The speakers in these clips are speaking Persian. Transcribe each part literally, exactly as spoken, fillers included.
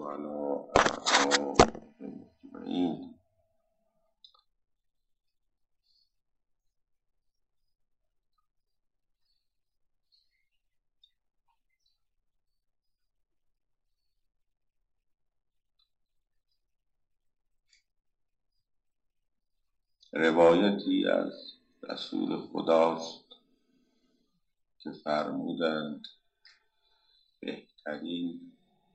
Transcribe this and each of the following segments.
وعلى آله أجمعين. روایتی از رسول خداست که فرمودند بهترین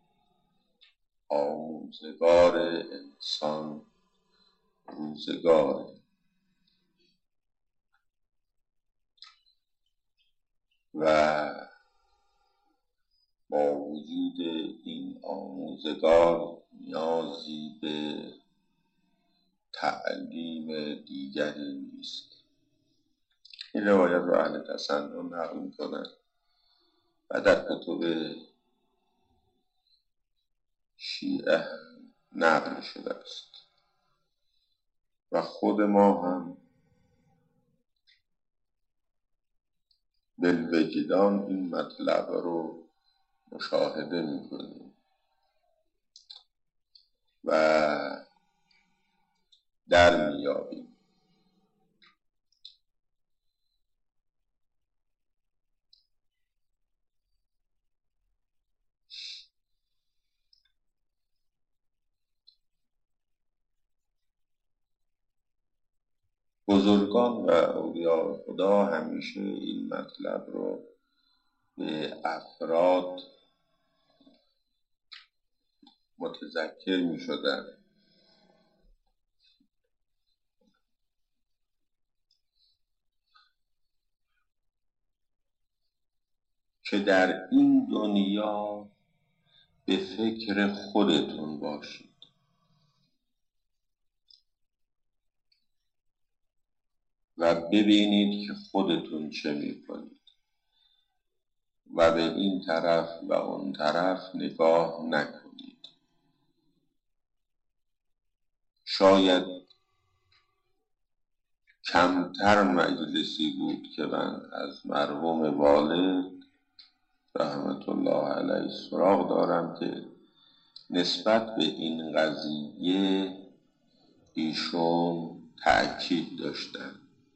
آموزگار انسان روزگار و با وجود این آموزگار نیازی به تعلیم دیگری نیست. این روایت را اهل تسنن نقل می‌کنند و در کتب شیعه نقل شده است و خود ما هم بالوجدان این مطلب رو مشاهده می‌کنیم و در می‌یابیم. بزرگان و اولیاء خدا همیشه این مطلب رو به افراد متذکر می شدن که در این دنیا به فکر خودتون باشید و ببینید که خودتون چه می کنید و به این طرف و اون طرف نگاه نکنید. شاید کمتر مجلسی بود که من از مرحوم والد رحمت الله علیه سراغ دارم که نسبت به این قضیه ایشون تأکید داشتن،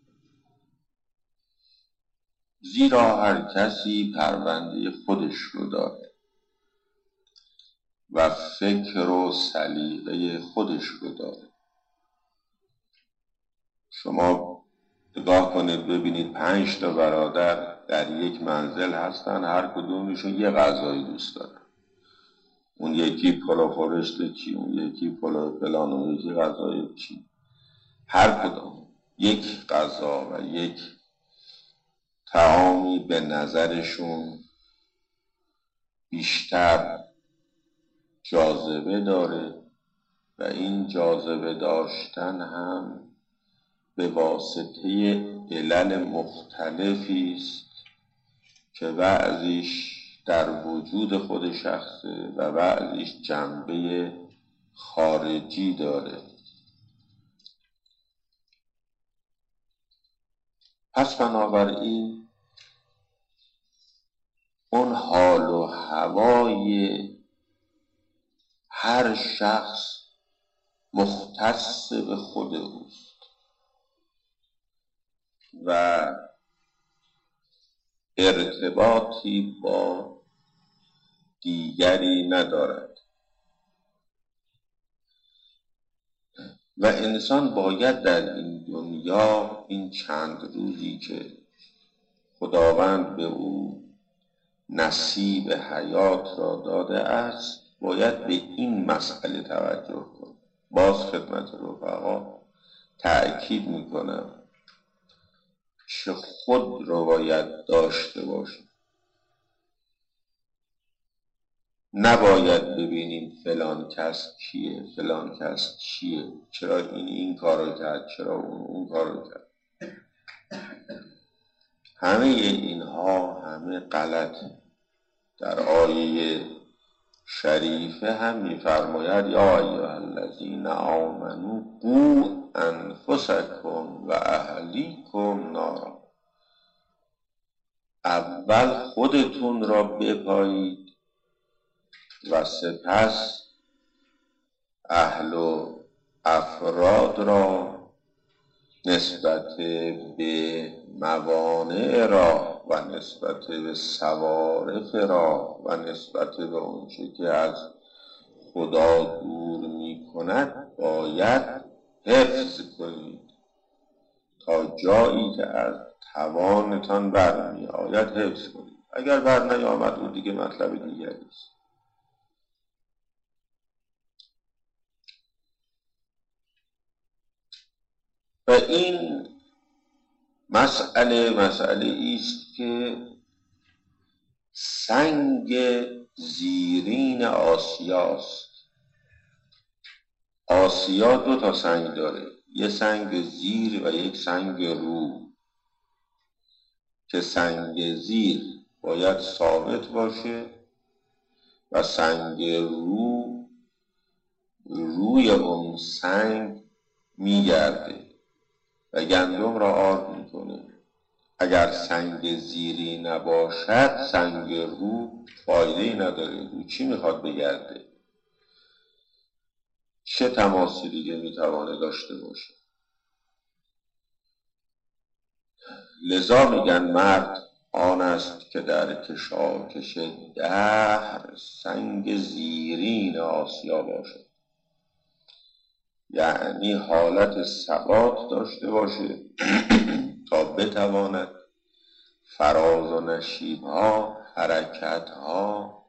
زیرا هر کسی پرونده خودش رو داره و فکر و سلیقه خودش رو داره. شما نگاه کنید ببینید پنج تا برادر در یک منزل هستن، هر کدومشون یه غذایی دوست دارن. اون یکی پلو خورشت چی، اون یکی پلو فلان، اون یکی غذای چی. هر کدوم یک غذا و یک طعامی به نظرشون بیشتر جاذبه داره و این جاذبه داشتن هم به واسطه علل مختلفی است که بعضیش در وجود خود شخصه و بعضیش جنبه خارجی داره. پس بنابراین اون حال و هوای هر شخص مختص به خود اوست و ارتباطی با دیگری ندارد و انسان باید در این دنیا این چند روزی که خداوند به او نصیب حیات را داده است باید به این مسئله توجه کن. باز خدمت رفقا تأکید میکنم که خود رو باید داشته باشیم. نباید ببینیم فلان کس کیه، فلان کس چیه، چرا این این کارو کرد، چرا اون اون کارو کرد. همه اینها همه غلطه. در آیه شریفه هم می‌فرماید یا ایها الذین آمنوا قوا انفسکم و اهلیکم نارا. اول خودتون را بپایید و سپس اهل و افراد را نسبت به موانع را و نسبت به سوارف را و نسبت به اونچه که از خدا دور می کند باید حفظ کنید تا جایی که از توانتان برمی آید حفظ کنید. اگر بر نیامد اون دیگه مطلب دیگری است. و این مسئله مسئله است که سنگ زیرین آسیاست. آسیا دو تا سنگ داره، یه سنگ زیر و یک سنگ رو، که سنگ زیر باید ثابت باشه و سنگ رو روی اون سنگ میگرده و گندم را آرد میکنه. اگر سنگ زیری نباشد سنگ رو فایده‌ای نداره. رو چی میخواد بگرده؟ چه تماسی دیگه میتوانه داشته باشه؟ لذا میگن مرد آن است که در کشاکش دهر سنگ زیرین آسیا باشد. یعنی حالت ثبات داشته باشه تا بتواند فراز و نشیب‌ها، حرکت‌ها،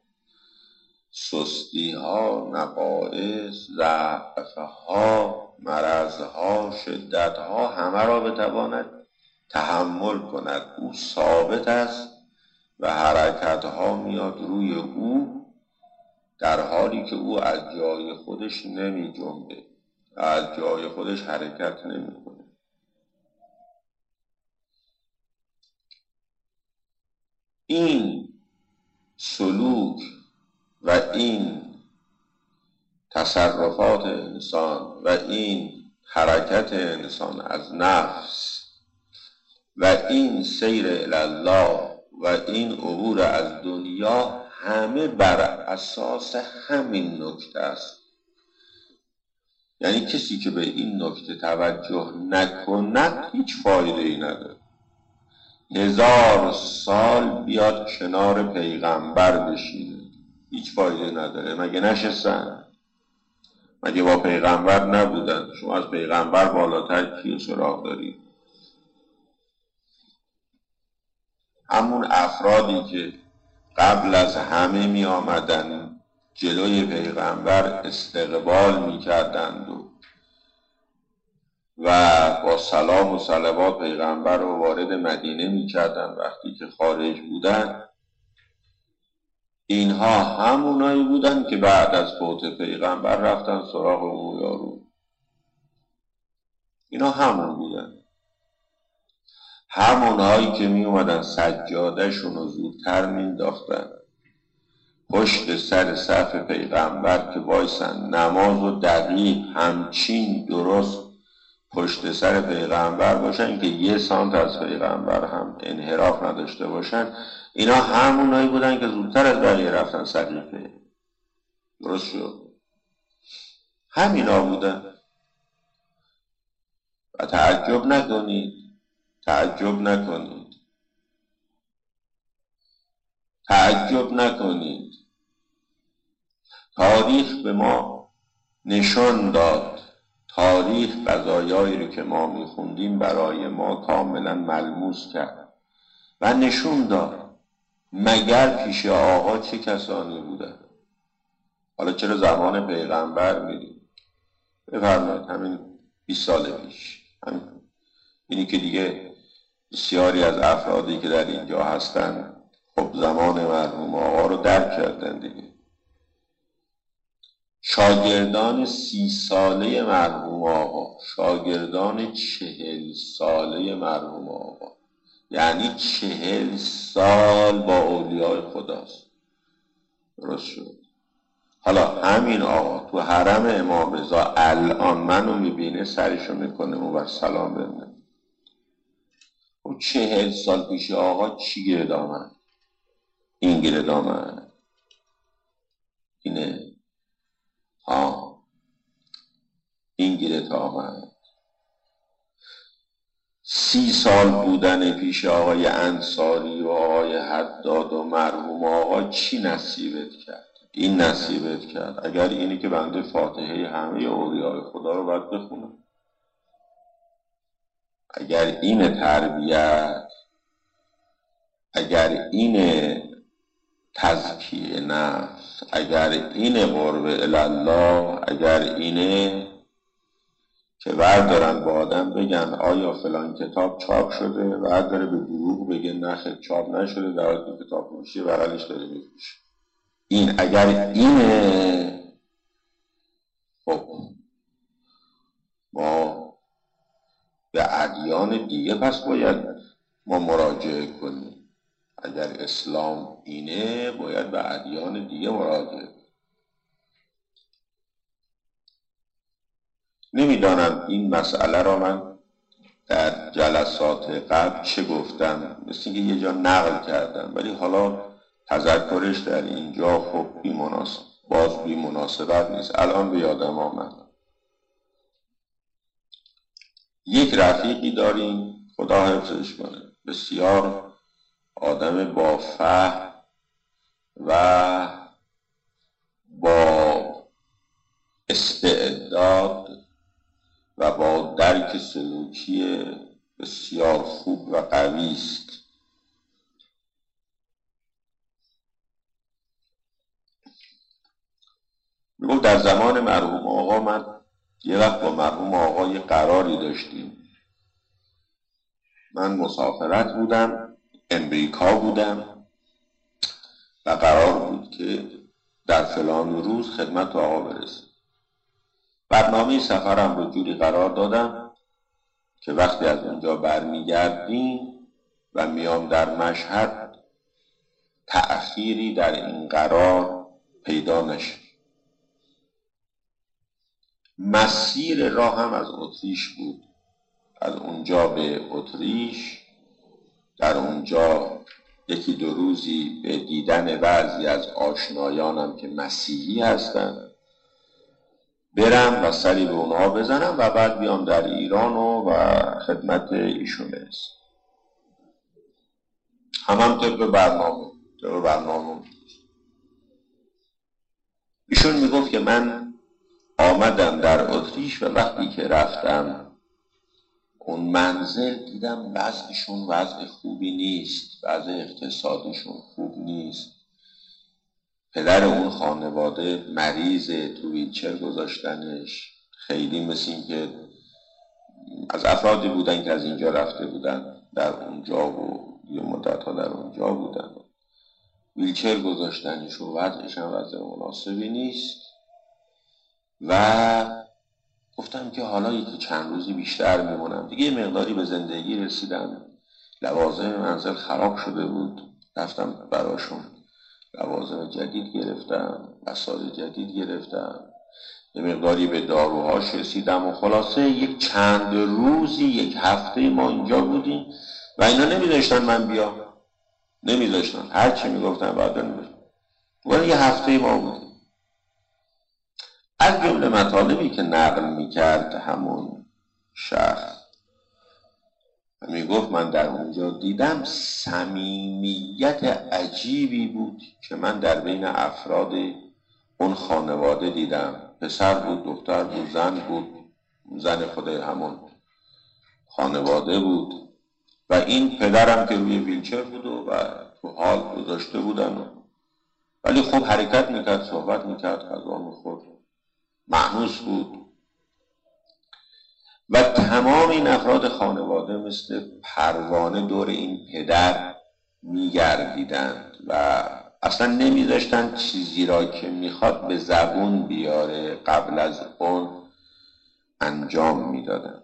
سستی‌ها، نقائص، ضعف‌ها، مرض‌ها، شدت‌ها همه را بتواند تحمل کند. او ثابت است و حرکت‌ها میاد روی او، در حالی که او از جای خودش نمی جنبه، از جای خودش حرکت نمی کنه. این سلوک و این تصرفات انسان و این حرکت انسان از نفس و این سیر الله و این عبور از دنیا همه بر اساس همین نکته است. یعنی کسی که به این نکته توجه نکند هیچ فایده ای نداره. هزار سال بیاد کنار پیغمبر بشینه هیچ فایده نداره. مگه نشستن؟ مگه با پیغمبر نبودن؟ شما از پیغمبر بالاتر کیو سراغ دارید؟ همون افرادی که قبل از همه می آمدن جلوی پیغمبر استقبال می کردند و و با سلام و صلوات پیغمبر رو وارد مدینه می کردن وقتی که خارج بودن، اینها همونایی بودن که بعد از فوت پیغمبر رفتن سراغ اون یارو. اینا همون بودن، همونهایی که می اومدن سجادهشون رو زودتر می انداختن پشت سر صف پیغمبر که وایسن نماز و دقیق همچین درست پشت سر پیغمبر باشن که یه سانت از پیغمبر هم انحراف نداشته باشن. اینا همونایی بودن که زودتر از بقیه رفتن سقیفه. درست شد؟ همینا بودن. و تعجب نکنید تعجب نکنید تعجب نکنید تاریخ به ما نشان داد، تاریخ قضایایی رو که ما میخوندیم برای ما کاملا ملموس کرد و نشون داد مگر پیش آقا چه کسانی بودن. حالا چرا زمان پیغمبر میریم؟ بفرمایید همین بیست سال پیش، همین اینی که دیگه بسیاری از افرادی که در اینجا هستن خب زمان مرحوم آقا رو درک کردن دیگه. شاگردان سی ساله مرحوم آقا، شاگردان چهل ساله مرحوم آقا، یعنی چهل سال با اولیای خداست. درست شد؟ حالا همین آقا تو حرم امام رضا الان منو میبینه سرشو میکنه و بر سلام بمونه. و چهل سال پیش آقا چی گرد آمد؟ این گرد آمد اینه. ها این گیرت آمد. سی سال بودن پیش آقای انصاری و آقای حداد و مرحوم آقا چی نصیبت کرد؟ این نصیبت کرد. اگر اینی که بنده فاتحه همه اولیاء خدا رو باید بخونم، اگر این تربیت، اگر این تزکیه نفس، اگر این قرب الله، اگر اینه که بردارن با آدم بگن آیا فلان کتاب چاپ شده، بعد داره به دروغ بگه نه چاپ نشده، در حالی که کتاب فروشی بغلش داره میفروشه. این اگر اینه، خب ما به ادیان دیگه پس باید ما مراجعه کنیم. اگر اسلام اینه باید به ادیان دیگه مراجعه. نمیدانم این مسئله را من در جلسات قبل چه گفتم، مثل اینکه یه جا نقل کردم، ولی حالا تذکرش در اینجا خب بی مناسب باز بی مناسبت نیست. الان به یادم آمد. یک رفیقی داریم، خدا حفظش کنه، بسیار آدم با فهم و با استعداد و با درک سلوکی بسیار خوب و قوی است. میگم در زمان مرحوم آقا من یه وقت با مرحوم آقا یه قراری داشتیم. من مسافرت بودم، امریکا بودم و قرار بود که در فلان روز خدمت آقا برسیم. برنامه سفرم رو جوری قرار دادم که وقتی از اونجا برمیگردیم و میام در مشهد تأخیری در این قرار پیدا نشه. مسیر راه هم از اتریش بود، از اونجا به اتریش، در اونجا یکی دو روزی به دیدن بعضی از آشنایانم که مسیحی هستن برم و سری به اونها بزنم و بعد بیام در ایران و, و خدمت ایشون برسم. هم هم طبق برنامه طبق برنامه ایشون میگفت که من آمدم در اتریش و وقتی که رفتم اون منزل دیدم وضعشون وضع خوبی نیست، وضع اقتصادیشون خوب نیست. پدر اون خانواده مریض، تو ویلچر گذاشتنش. خیلی مثل این که از افرادی بودن که از اینجا رفته بودن در اونجا و یه مدت ها در اونجا بودن، ویلچر گذاشتنش و وضعش هم وضع مناسبی نیست. و گفتم که حالا یکی چند روزی بیشتر میمونم دیگه. یه مقداری به زندگی رسیدم، لوازم منزل خراب شده بود، رفتم براشون لوازم جدید گرفتم، وسایل جدید گرفتم، یه مقداری به داروهاش رسیدم و خلاصه یک چند روزی یک هفته ما اینجا بودیم و اینا نمیذاشتن من بیام، نمیذاشتن، هرچی میگفتن بعد نمیذاشتن. ولی یه هفته ما بودیم. از جمله مطالبی که نقل میکرد همون شخص میگفت من در اونجا دیدم صمیمیت عجیبی بود که من در بین افراد اون خانواده دیدم. پسر بود، دختر بود، زن بود، زن خود همون خانواده بود و این پدرم که روی ویلچر بود و تو حال گذاشته بودن، ولی خب حرکت میکرد، صحبت میکرد، غذا میخورد، مأنوس بود. و تمام این افراد خانواده مثل پروانه دور این پدر میگردیدند و اصلا نمیذاشتن چیزی را که میخواد به زبون بیاره قبل از اون انجام میدادن.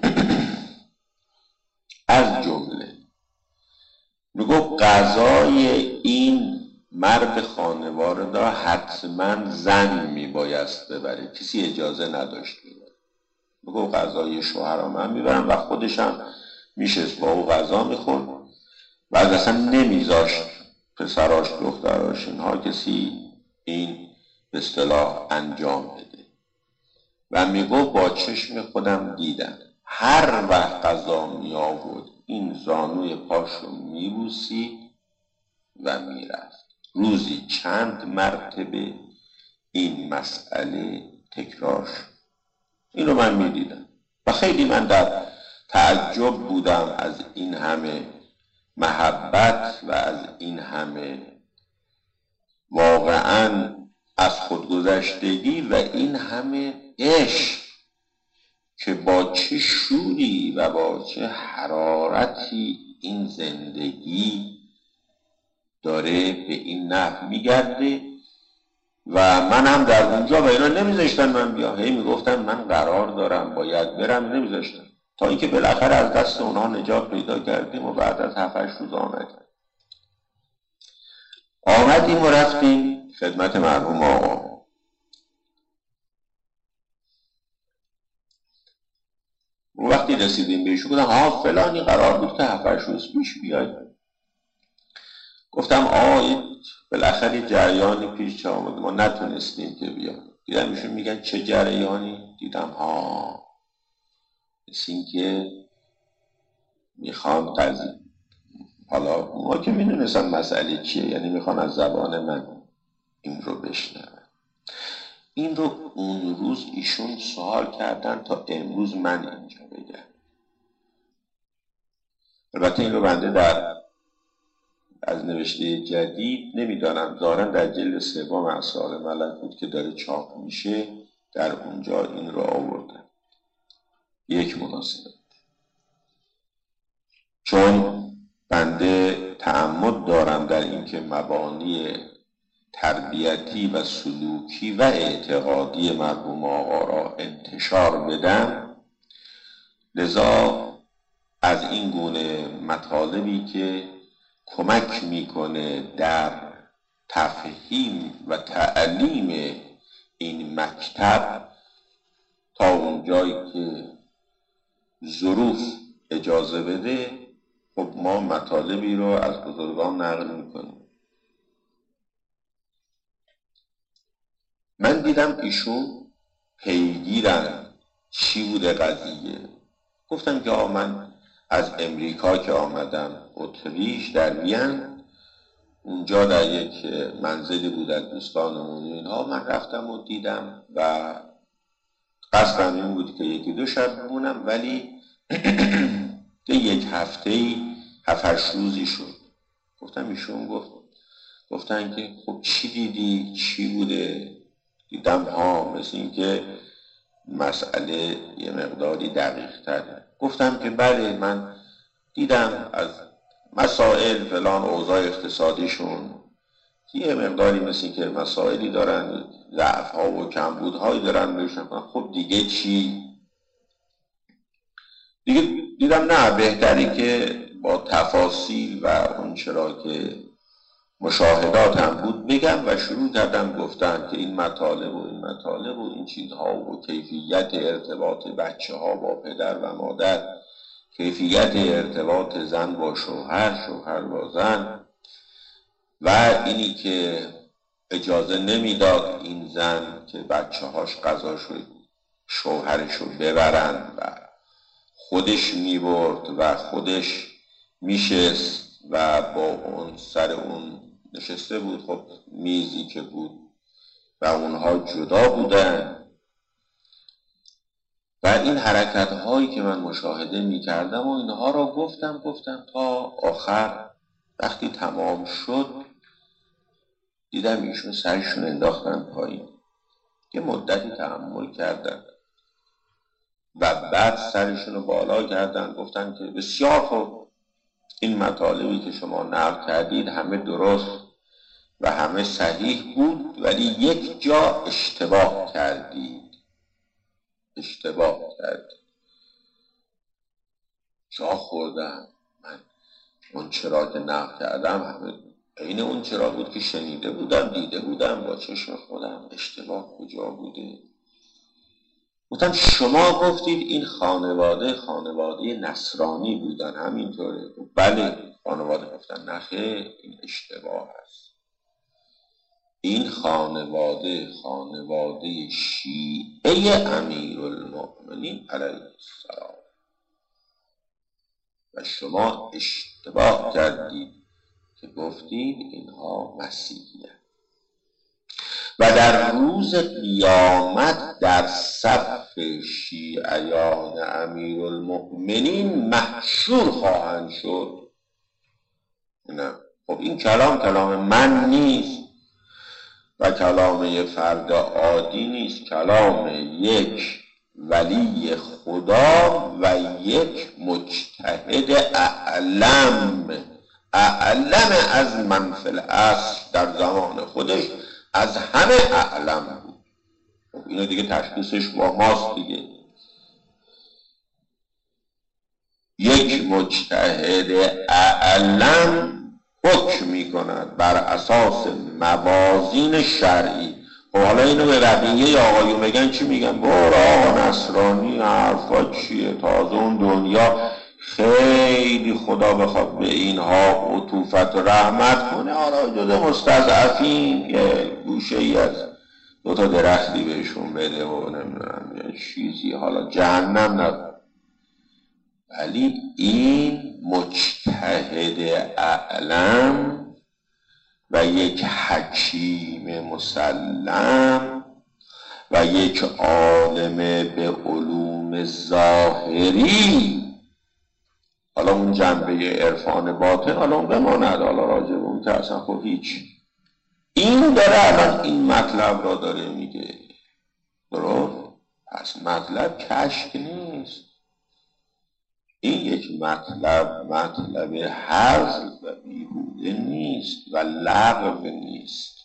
از جمله میگفت غذای این مرد خانواده را حتما زن میبایست ببره، کسی اجازه نداشت ببره. میگفت غذای شوهرم من میبرم و خودشم میشست با او غذا میخورد و اصلا نمیذاشت پسراش دختراش اینها کسی این به اصطلاح انجام بده. و میگفت با چشم خودم دیدم هر وقت غذا می آورد این زانوی پاشو میبوسید و میرفت. روزی چند مرتبه این مسئله تکرار شد. این رو من میدیدم و خیلی من در تعجب بودم از این همه محبت و از این همه واقعا از خودگذشتگی و این همه عشق که با چه شوری و با چه حرارتی این زندگی داره به این نحو میگرده. و من هم در اونجا و اینا نمیذاشتن من بیا، هی میگفتن من قرار دارم باید برم، نمیذاشتن، تا اینکه بالاخره از دست اونها نجات پیدا کردیم و بعد از هفت هشت روز آمدیم آمدیم و رفتیم خدمت مرحوم آقا. اون وقتی رسیدیم بهشون گفتم ها فلانی قرار بود که هفت هشت روز پیش بیاید. گفتم آقا بالاخره جریانی پیش آمد ما نتونستیم که بیایم. دیدم ایشون میگن چه جریانی؟ دیدم ها مثل این که میخوان قضیه، حالا ما که میدونستم مسئله چیه، یعنی میخوان از زبان من این رو بشنون. این رو اون روز ایشون سوال کردن تا امروز من اینجا بگم. البته این رو بنده در از نوشته جدید نمیدانم، ظاهرا در جلد سوم اسرار ملکوت که داره چاپ میشه در اونجا این رو آوردن. یک مناسبت، چون بنده تعمد دارم در اینکه مبانی تربیتی و سلوکی و اعتقادی مرحوم آقا را انتشار بدم، لذا از این گونه مطالبی که کمک میکنه در تفهیم و تعلیم این مکتب تا اونجایی که ظروف اجازه بده، خب ما مطالبی رو از بزرگان نقل میکنیم. من دیدم ایشون پیگیرن چی بوده قضیه. گفتم که آقا من از امریکا که آمدم اتریش در وین، اونجا در یک منزلی بود از دوستانمون اینها، من رفتم و دیدم و قصدم این بود که یکی دو شب بمونم، ولی یک هفته‌ای هفت هشت روزی شد. گفتم ایشون گفت گفتن که خب چی دیدی؟ چی بوده؟ دیدم ها مثل این که مسئله یه مقداری دقیق تره. گفتم که بله من دیدم از مسائل فلان اوضاع اقتصادیشون یه مقداری مثل که مسائلی دارن، ضعف ها و کمبود هایی دارن بشن. خب دیگه چی؟ دیگه دیدم نه بهتری که با تفاصیل و اون چرا که مشاهدات هم بود بگم و شروع کردم گفتن که این مطالب و این مطالب و این چیزها و کیفیت ارتباط بچه ها با پدر و مادر، کیفیت ارتباط زن با شوهر، شوهر با زن، و اینی که اجازه نمیداد این زن که بچه هاش غذاشو شوهرشو ببرن و خودش میبرد و خودش میشست و با اون سر اون نشسته بود، خب میزی که بود و اونها جدا بودن. و این حرکت هایی که من مشاهده میکردم و اینها را گفتم گفتم تا آخر وقتی تمام شد دیدم ایشون سرشون انداختن پایین. یه مدتی تحمل کردن و بعد سرشون رو بالا کردن، گفتن که بسیار خوب، این مطالبی که شما نقل کردید همه درست و همه صحیح بود، ولی یک جا اشتباه کردید. اشتباه کردید. جا خوردم من. اون چرا که نقل کردم همه این اون چرا بود که شنیده بودم، دیده بودم با چشم خودم. اشتباه کجا بوده؟ گفتم شما گفتید این خانواده خانواده نصرانی بودن، همینطوره؟ بله خانواده. گفتن نه خیر، این اشتباه است. این خانواده خانواده شیعه امیرالمؤمنین علیه السلام و شما اشتباه کردید که گفتید اینها مسیحی‌اند و در روز قیامت در صف شیعیان امیرالمؤمنین محشور خواهند شد. نه خب این کلام کلام من نیست و کلام یه فرد عادی نیست، کلام یک ولی خدا و یک مجتهد اعلم اعلم از من فی الاصل، در زمان خودش از همه اعلم بود. خب اینو دیگه تشخیصش با ماست دیگه. یک مجتهد اعلم حکم می کند بر اساس موازین شرعی. خب حالا اینو به بقیه آقایون بگن چی میگن؟ برو آقا نصرانی حرفا چیه؟ تازه اون دنیا خیلی خدا بخواد به اینها عطوفت و رحمت کنه، حالا جز مستضعفین یه گوشه ای از دو تا درختی بهشون بده و نمیدونم یه چیزی، حالا جهنم نبود. ولی این مجتهد اعلم و یک حکیم مسلم و یک عالم به علوم ظاهری، حالا اون جنبه عرفان باطن حالا اون بماند، حالا راجع به اون که اصلا خب هیچ، این داره الان این مطلب را داره میگه. درست؟ پس مطلب کشک نیست، این یک مطلب مطلب هزل و بیهوده نیست و لغو نیست.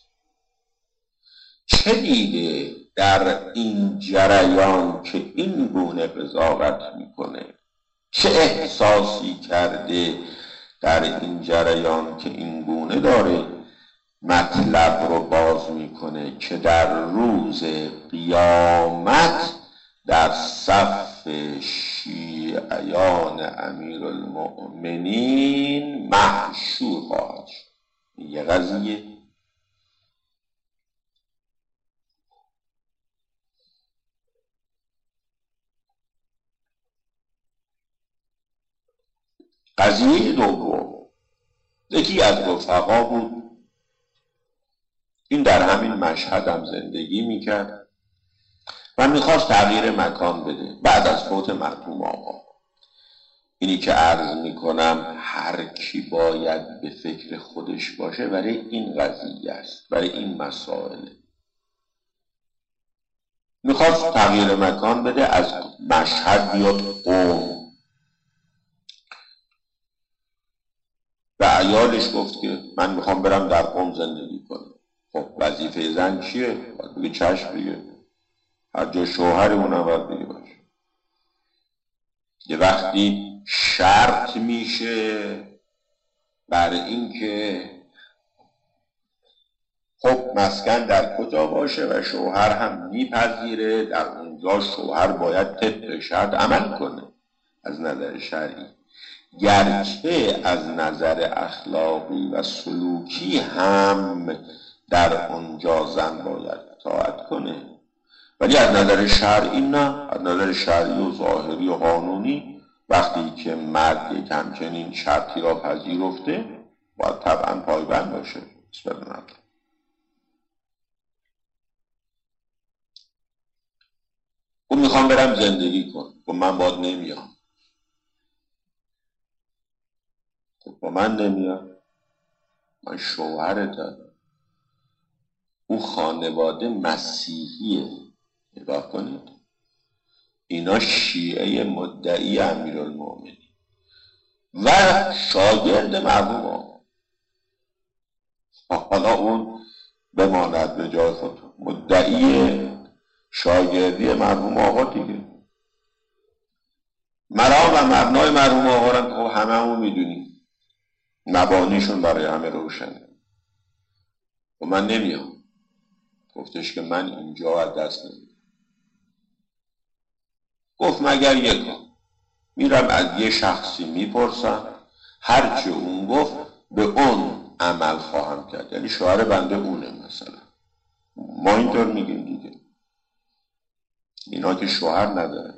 چه دیده در این جریان که این گونه قضاوت میکنه؟ چه احساسی کرده در این جریان که این گونه داره مطلب رو باز میکنه که در روز قیامت در صف شیعیان امیرالمؤمنین محشور خواهد شد؟ یه قضیه. قضیه دوم، یکی از رفقا بود، این در همین مشهد هم زندگی میکرد و میخواست تغییر مکان بده بعد از فوت مرحوم آقا. اینی که عرض میکنم هر کی باید به فکر خودش باشه برای این قضیه است، برای این مسائل. میخواست تغییر مکان بده، از مشهد بیاد قم و عیالش گفت که من میخوام برم در قم زندگی کنم. خب وظیفه زن چیه؟ باید بگه چشم دیگه، هر جا شوهر اونم باید بگه باشه. یه وقتی شرط میشه برای این که خب مسکن در کجا باشه و شوهر هم میپذیره، در اونجا شوهر باید طبق شرط عمل کنه از نظر شرعی، گرچه از نظر اخلاقی و سلوکی هم در اونجا زن باید اطاعت کنه، ولی از نظر شرعی نه. از نظر شرعی و ظاهری و قانونی وقتی که مرد یک همچنین شرطی را پذیرفته باید طبعا پایبند باشه. اون میخوام برم زندگی کن، خب من باید نمیام. خب با من نمیام، من شوهرتم. اون خانواده مسیحیه، نگاه کنید، اینا شیعه مدعی امیرالمؤمنین و شاگرد مرحوم آقا. حالا اون بماند به جای خود، مدعی شاگردی مرحوم آقا دیگه. مرام و مبنای مرحوم آقا رو خب همه همون میدونیم، مبانیشون برای همه روشنه. و من نمیام. گفتش که من اینجا از دست نمیدم. گفت مگر یکا، میرم از یه شخصی میپرسم، هرچی اون گفت به اون عمل خواهم کرد. یعنی شوهر بنده اونه مثلا. ما اینطور میگیم دیگه. اینا که شوهر نداره.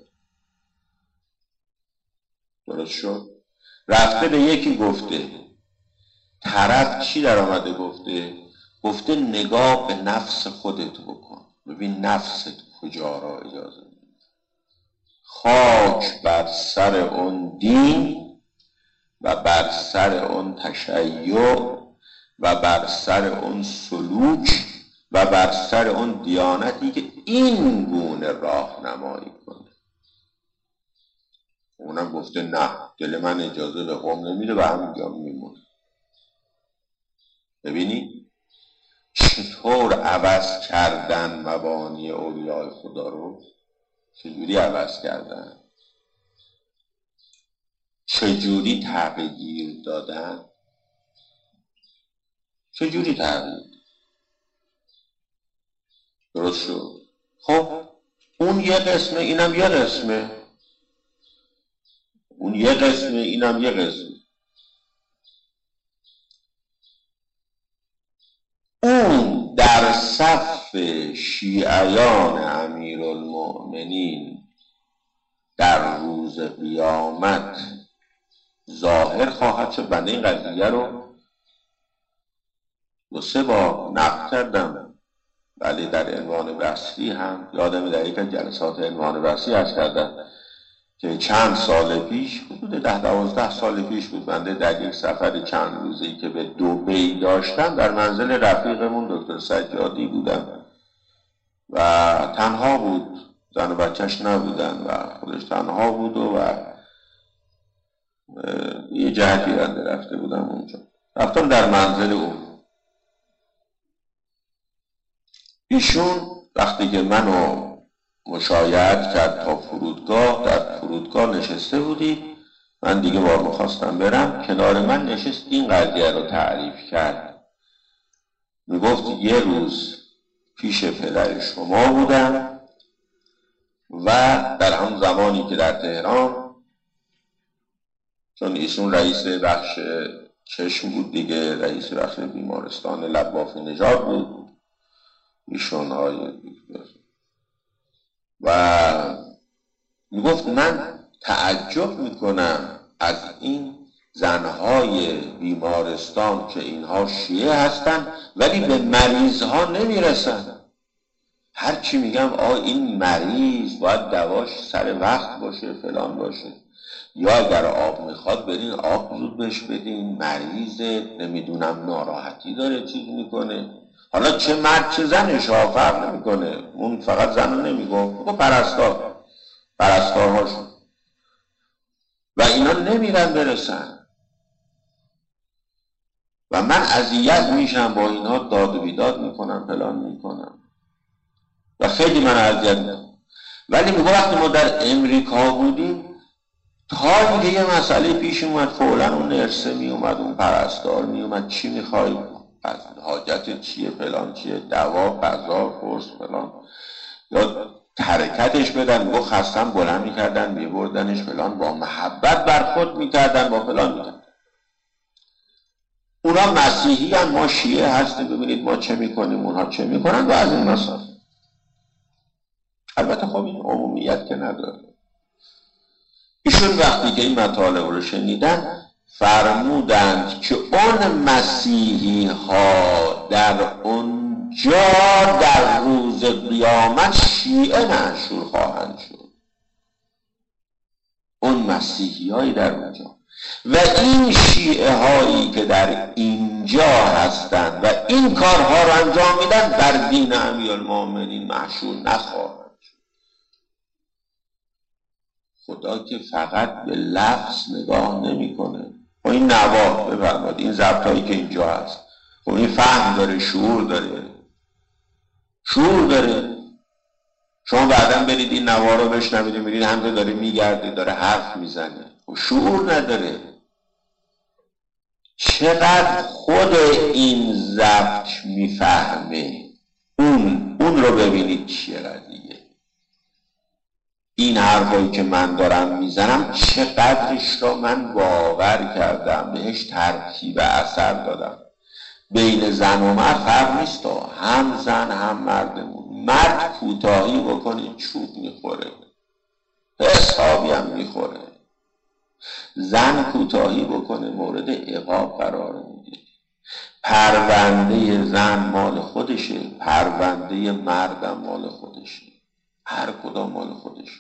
درست شد؟ رفته به یکی گفته، طرف چی در آمده گفته؟ گفته نگاه به نفس خودت بکن، ببین نفست کجا را اجازه میده. خاک بر سر اون دین و بر سر اون تشیع و بر سر اون سلوک و بر سر اون دیانتی که این گونه راهنمایی کنه. اونم گفته نه، دل من اجازه به قوم نمیده و همینجا میمونه. ببینی چطور عوض کردن مبانی اولیای خدا رو؟ چجوری عوض کردن؟ چجوری تغییر دادن؟ چجوری تغییر؟ درست شد؟ خب اون یه قسمه، اینم یه قسمه. اون یه قسمه، اینم یه قسمه. اون در صف شیعیان امیرالمؤمنین در روز قیامت ظاهر خواهد شد. بنده این قضیه رو دو سه بار نقل کردم، ولی در عنوان بحثی هم یادم در یک از جلسات عنوان بحثی عرض کردم که چند سال پیش، حدود ده دوازده سال پیش بود، بنده در یک سفر چند روزی که به دبی داشتم در منزل رفیقمون دکتر سجادی بودم و تنها بود، زن و بچهش نبودن و خودش تنها بود و, و یه جهتی رنده رفته بودم اونجا. رفتم در منزل اون. ایشون وقتی که منو مشایعت کرد تا فرودگاه، در فرودگاه نشسته بودی، من دیگه بار میخواستم برم، کنار من نشست، این قضیه رو تعریف کرد. میگفت یه روز پیش پدر شما بودم و در هم زمانی که در تهران، چون ایشون رئیس بخش چشم بود دیگه، رئیس بخش بیمارستان لب بافی نژاد بود ایشون های و میگفت من تعجب میکنم از این زنهای بیمارستان که اینها شیعه هستن ولی به مریضها نمیرسن. هرچی میگم آه این مریض باید دواش سر وقت باشه، فلان باشه، یا اگر آب میخواد برین آب زود بهش بدین، مریضه، نمیدونم ناراحتی داره، چیز میکنه. حالا چه مرد چه زنش ها فرق نمیکنه، اون فقط زن رو نمیگفت، بگو پرستار پرستارهاشون و اینا نمیرن برسن و من اذیت میشم با اینا، داد و بیداد میکنم، فلان میکنم و خیلی من اذیت میکنم. ولی میگه وقتی ما در امریکا بودیم تا اینکه یه مسئله پیش اومد فولا اون نرسه میومد، اون پرستار میومد، چی میخوای، حاجت چیه، فلان چیه، دوا، غذا، قرص، فلان، یا حرکتش بدن، میگو خستم بلند میکردن میبردنش فلان، با محبت برخورد میکردن، با فلان میکردن. اونا مسیحی هم، ما شیعه هستیم، ببینید ما چه میکنیم اونها چه میکنن و از این مسائل. البته خب این عمومیت که نداره. ایشون وقتی که این مطالب رو شنیدن فرمودند که اون مسیحی ها در اونجا در روز قیامت شیعه منشور خواهند شد. اون مسیحی هایی در اونجا و این شیعه هایی که در اینجا هستند و این کارها رو انجام میدن در دین امیرالمؤمنین محشور نخواهند. خدا که فقط به لفظ نگاه نمیکنه. و این نوا بفرمایید، این ضبط هایی که اینجا هست، و این فهم داره، شعور داره، شعور داره. شما بعدم برید این نوا رو بشنوید میرید همه داره میگرده، داره حرف میزنه و شعور نداره. چقدر خود این ضبط میفهمه، اون اون رو ببینید چیه قضیه. این حرفایی که من دارم میزنم چقدرش را من باور کردم، بهش ترتیب اثر دادم. بین زن و مرد فرق نیست، هم زن هم مردمون. مرد کوتاهی بکنه چوب میخوره، حسابی هم میخوره. زن کوتاهی بکنه مورد عقاب قرار میگیره. پرونده زن مال خودشه، پرونده مردم مال خودشه، هر کدام مال خودشه.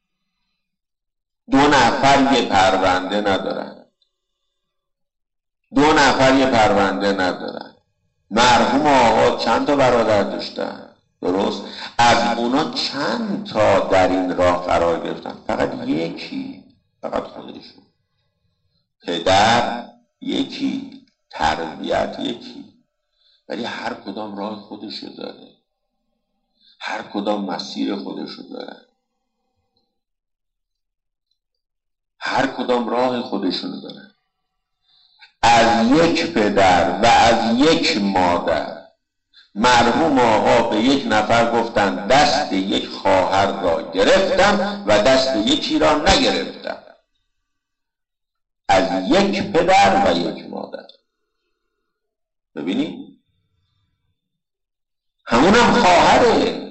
دو نفر یه پرونده ندارن، دو نفر یه پرونده ندارن. مرحوم آقا چند تا برادر داشتن؟ درست؟ از اونا چند تا در این راه قرار گرفتن؟ فقط یکی، فقط خودشون. پدر یکی، تربیت یکی، ولی هر کدام راه خودشو داره، هر کدام مسیر خودشو داره، هر کدام راه خودشونو داره. از یک پدر و از یک مادر مرحوم آقا به یک نفر گفتن دست یک خواهر را گرفتم و دست یکی را نگرفتم. از یک پدر و یک مادر. ببینید همونم خواهره،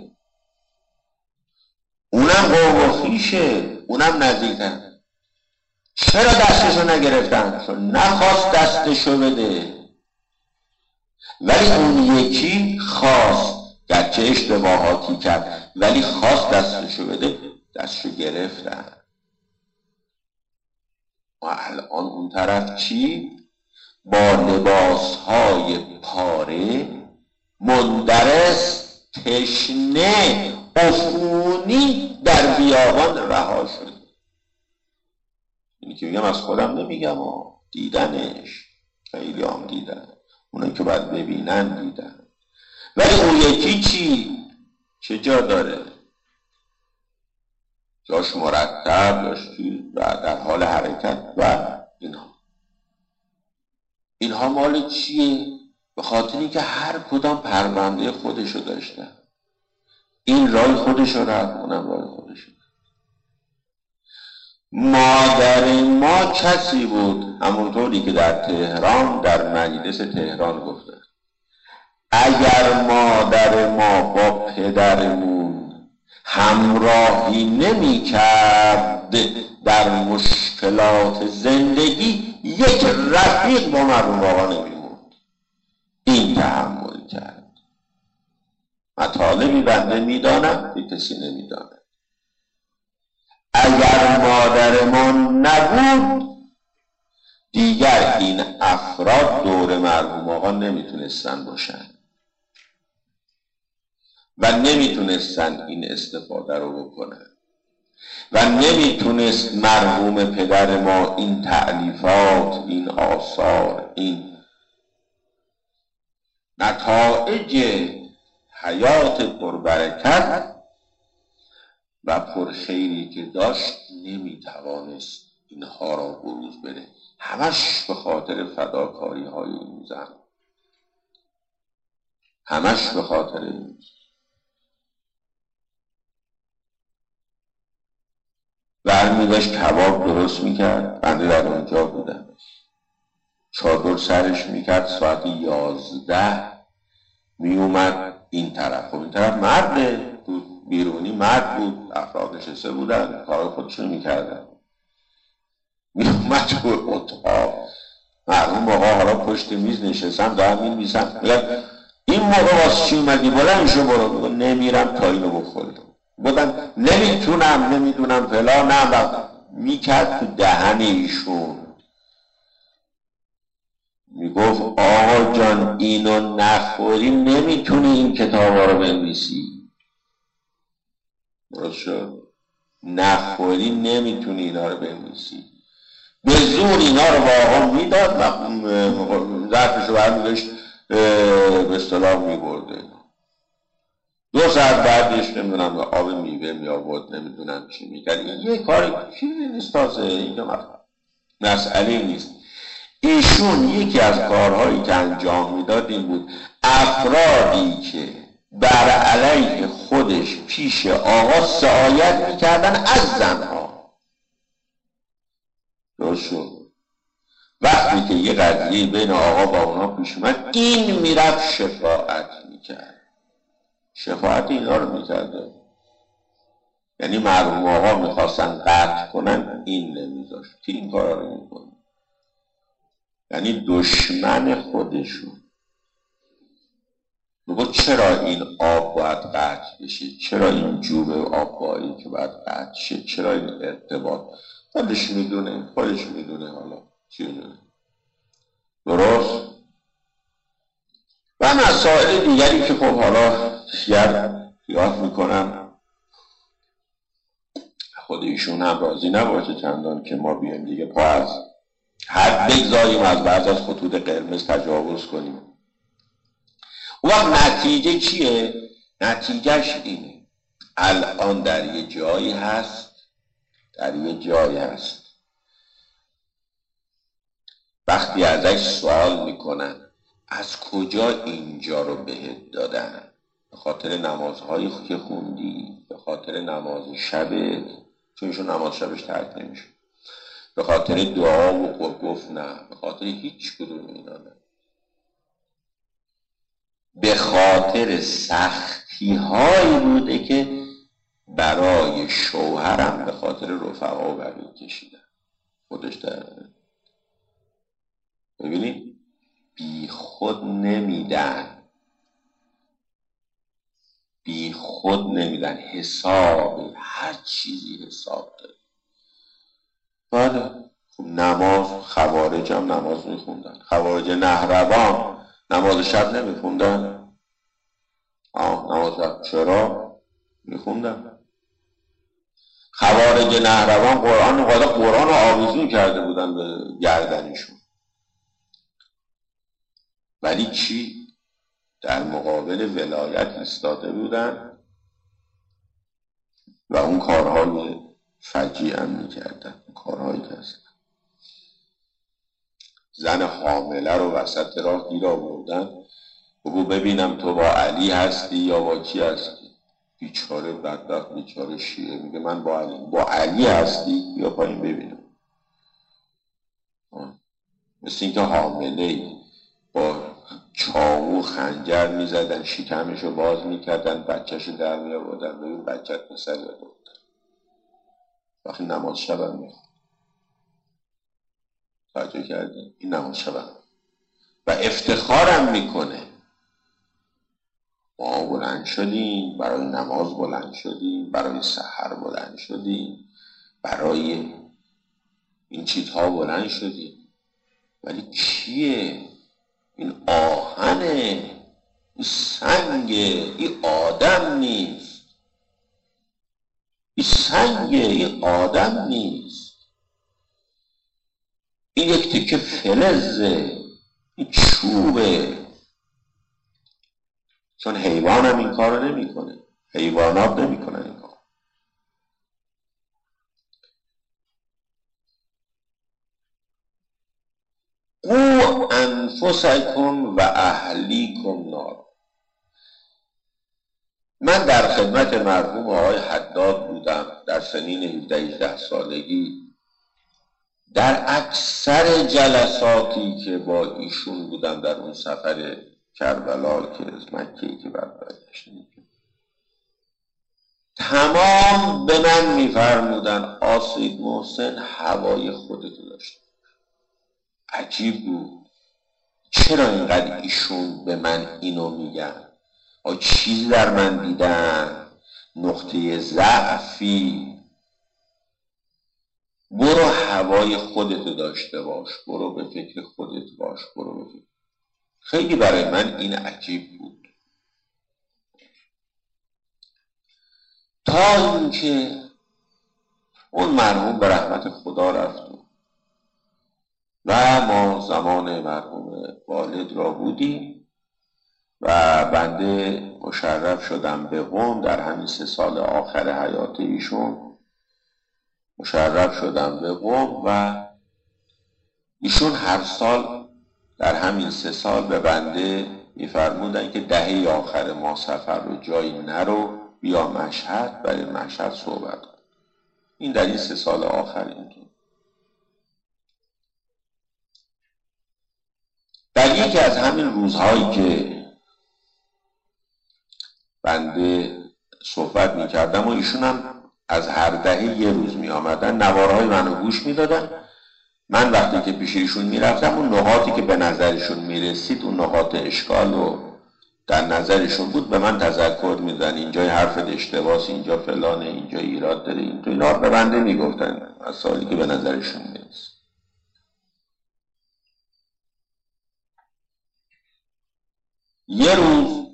اونم قوم و خویشه، اونم نزدیکتر. چرا دستشو نگرفتن؟ چون نخواست دستشو بده. ولی اون یکی خواست، گرچه اشتباهاتی کرد ولی خواست دستشو بده، دستشو گرفتن. و الان اون طرف چی؟ با لباسهای پاره، مندرس، تشنه، عفونی در بیابان رها شد. اینی که میگم از خودم نمیگم، دیدنش، خیلی هم دیدن، اونایی که باید ببینن دیدن. ولی اون یکی چی؟ چه جا داره؟ جاش مرتب، جاش و در حال حرکت و اینها. اینها مال چیه؟ به خاطر اینکه هر کدام پرونده خودشو داشتن. این راه خودشو رفت، اونم راه خودشو. مادر ما کسی بود، همونطوری که در تهران در مجلس تهران گفتن اگر مادر ما با پدرمون همراهی نمی کرد در مشکلات زندگی، یک رفیق با مرحوم آقا نمیموند. این تحمل کرد. مطالبی بنده میدانم که کسی نمیداند. اگر مادرمان نبود دیگر این افراد دور مرحوم آقا نمیتونستن باشن و نمیتونستن این استفاده رو بکنن و نمیتونست مرحوم پدر ما این تألیفات، این آثار، این نتایج حیات پربرکت و پرخیری که داشت نمیتوانست اینها را بروز بده. همش به خاطر فداکاری های این زن، همش به خاطر این. برمی داشت کباب درست میکرد، بنده در اونجا بودم، چادر سرش میکرد، ساعت یازده میومد این طرف و این طرف مرده بیرونی، مرد بود، افراد نشسته بودن کار خودشون میکردن. میومد تو اتاق، مرحوم آقا حالا پشت میز نشستم دارم این میزم، این موقع واسه چی اومدی؟ بلند شو برو. نمیرم تا اینو بخورم. بودن نمیتونم نمیدونم فلانم، میکرد تو دهن ایشون. میگفت آقا جان اینو نخوری نمیتونی این کتابا رو بنویسی. درست شد؟ نخوری نمیتونی اینا رو بنویسی. به زور اینا رو با آقا میداد و ظرفش رو برمیداشت به اصطلاح میبرده. دو ساعت بعدش نمیدونم آب میوه میآورد، نمیدونم چی میکرد. این یه کاری چیزی نیست، تازه این مسئله نیست. ایشون یکی از کارهایی که انجام میداد این بود افرادی که بر علیه خودش پیش آقا سعایت میکردن از زنها. درست شد؟ وقتی که یه قضیه بین آقا با اونا پیش اومد، این میرفت شفاعت میکرد. شفاعت اینا رو میکرده. یعنی مرحوم آقا میخواستن قطع کنن، این نمیذاشت که این کارا رو میکنه. یعنی دشمن خودشون. میگو چرا این آب باید قطع بشه؟ چرا این جوب آب بایی که باید قطع شه؟ چرا این ارتباط؟ خودش میدونه، خودش میدونه حالا چی میدونه. درست؟ و مسائل دیگری که خب حالا دیگر یاد میکنم خود ایشون هم راضی نباشه چندان که ما بیایم دیگه پا از حد بگذاریم، از بعض از خطوط قرمز تجاوز کنیم. و نتیجه چیه؟ نتیجهش اینه، الان در یه جایی هست، در یه جایی هست وقتی ازش سوال میکنن از کجا اینجا رو بهت دادن؟ به خاطر نمازهایی که خوندی، به خاطر نماز شبت، چون ایشون نماز شبش ترک نمیشه، به خاطر دعا و قرگف، نه به خاطر هیچ کدوم اینا نه، به خاطر سختی هایی بوده که برای شوهرم به خاطر رفقا و بقیه کشیدن. خودش داره. ببینید بی خود نمیدن، بی خود نمیدن، حساب هر چیزی حساب داره. بله خب نماز، خوارج هم نماز میخوندن، خوارج نهروان نماز شب نمیخوندن؟ آه نماز شب چرا میخوندن؟ خوارج نهروان قرآن قرآن قرآن آویزون کرده بودن به گردنشون، ولی چی؟ در مقابل ولایت ایستاده بودن و اون کارهای فجیع هم میکردن. کارهایی که هست زن حامله رو وسط راه گیر آوردن، بگو ببینم تو با علی هستی یا با کی هستی؟ بیچاره بدبخت بیچاره شیعه میگه من با علی. با علی هستی یا پایین ببینم. مثل اینکه حامله ای با چاقو خنجر میزدن، شکمش رو باز میکردن، بچهش رو در میآوردن، ببین بچه‌ت پسر یا دختر. وقتی نماز شب هم میخواد توجه کردین؟ این نماز شب هم و افتخارم میکنه ما بلند شدیم برای نماز، بلند شدیم برای سحر، بلند شدیم برای این چیزها بلند شدیم. ولی کیه؟ این آهنه، این سنگه، این آدم نیست. این سنگه، این آدم نیست. این یک تکه فلزه، این چوبه. چون حیوان هم این کار رو نمی کنه، حیوانات نمی کنن این کار. قو انفسکم و اهلیکم نار. من در خدمت مرحوم آقای حداد بودم در سنین هفده هجده سالگی. در اکثر جلساتی که با ایشون بودم در اون سفر کربلا که از مکه‌ای که برگشتیم، تمام به من میفرمودن آسید محسن هوای خودتو داشته. عجیب بود چرا اینقدر ایشون به من اینو میگن؟ آ چیزی در من دیدن، نقطه ضعفی. برو هوای خودتو داشته باش، برو به فکر خودت باش، برو به فکر. خیلی برای من این عجیب بود تا اینکه اون مرحوم به رحمت خدا رفت و ما زمان مرحوم والد را بودیم و بنده مشرف شدم به قم. در همین سه سال آخر حیات ایشون مشرف شدم به قم و ایشون هر سال در همین سه سال به بنده میفرمودن که دهه آخر ما سفر رو جایی نرو، بیا مشهد، برای مشهد صحبت کن. این در این سه سال آخر اینطور. در یکی از همین روزهایی که بنده صحبت می کردم و ایشون هم از هر دهه یه روز می آمدن نوارهای منو گوش می دادن. من وقتی که پیش ایشون می رفتم اون نقاطی که به نظرشون می رسید، اون نقاط اشکال و در نظرشون بود، به من تذکر می دادن اینجای حرفت اشتباس، اینجا فلانه، اینجا ایراد داره، اینجا اینا به بنده می گفتن از سالی که به نظرشون می رسید. یه روز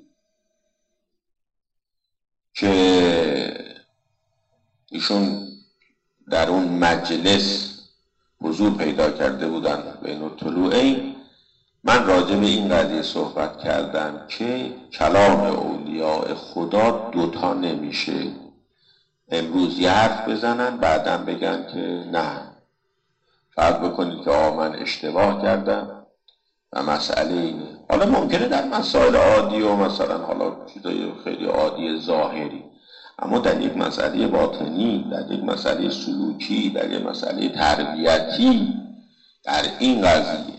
که ایشون در اون مجلس حضور پیدا کرده بودن بین الطلوعین، من راجع به این قضیه صحبت کردم که کلام اولیاء خدا دوتا نمیشه. امروز یه حرف بزنن بعداً بگن که نه، فرض بکنید که آه من اشتباه کردم و مسئله اینه. حالا ممکنه در مسائل عادی و مثلا حالا چیزای خیلی عادی ظاهری، اما در یک مسئله باطنی، در یک مسئله سلوکی، در یک مسئله تربیتی، در این قضیه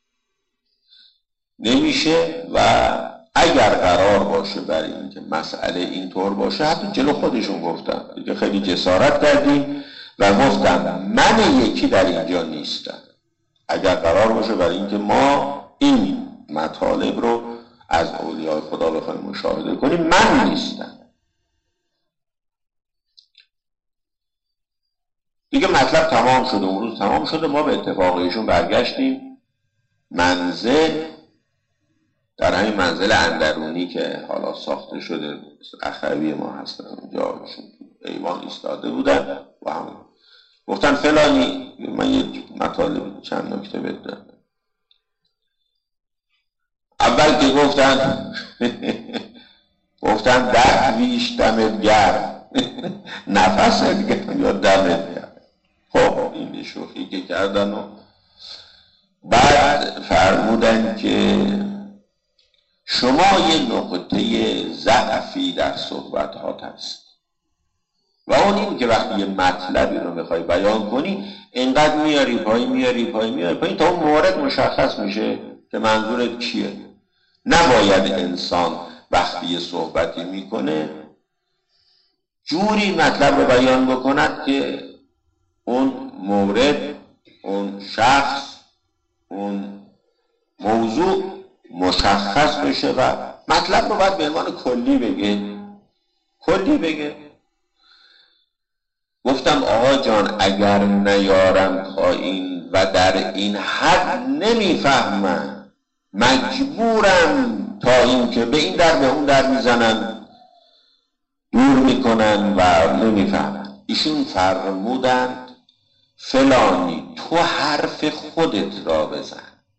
نمیشه. و اگر قرار باشه برای اینکه مسئله اینطور باشه، حتی جلو خودشون گفتم دیگه، خیلی جسارت کردیم و گفتم من یکی در اینجا نیستم. اگر قرار باشه برای اینکه ما این مطالب رو از اولیاء خدا بخوایم مشاهده کنیم، من نیستم. دیگه مطلب تمام شده، اون روز تمام شده. ما به اتفاق ایشون برگشتیم منزل، در همین منزل اندرونی که حالا ساخته شده، اخوی ما هستن اونجا، ایوان ایستاده بودن و هم گفتن فلانی، من یک مطالب چند نکته بدم. اول که گفتن گفتن ده ویش دمت گرم نفست گرم یا دمت گرم. خب این شوخی که کردن و بعد فرمودن که شما یه نقطه ضعفی در صحبتات هست و اون این که وقتی یه مطلبی رو میخوای بیان کنی اینقدر میاری پایین میاری پایین میاری پایین تا اون مورد مشخص میشه که منظورت چیه. نباید انسان وقتی یه صحبتی میکنه جوری مطلب رو بیان بکند که اون مورد، اون شخص، اون موضوع مشخص بشه و مطلب رو باید به عنوان کلی بگه کلی بگه. گفتم آقا جان اگر نیارم تا این و در این حد نمیفهمم، مجبورم تا این که به این در به اون در میزنن، دور میکنن و نمیفهمن. ایشون فرمودند فلانی تو حرف خودت را بزن،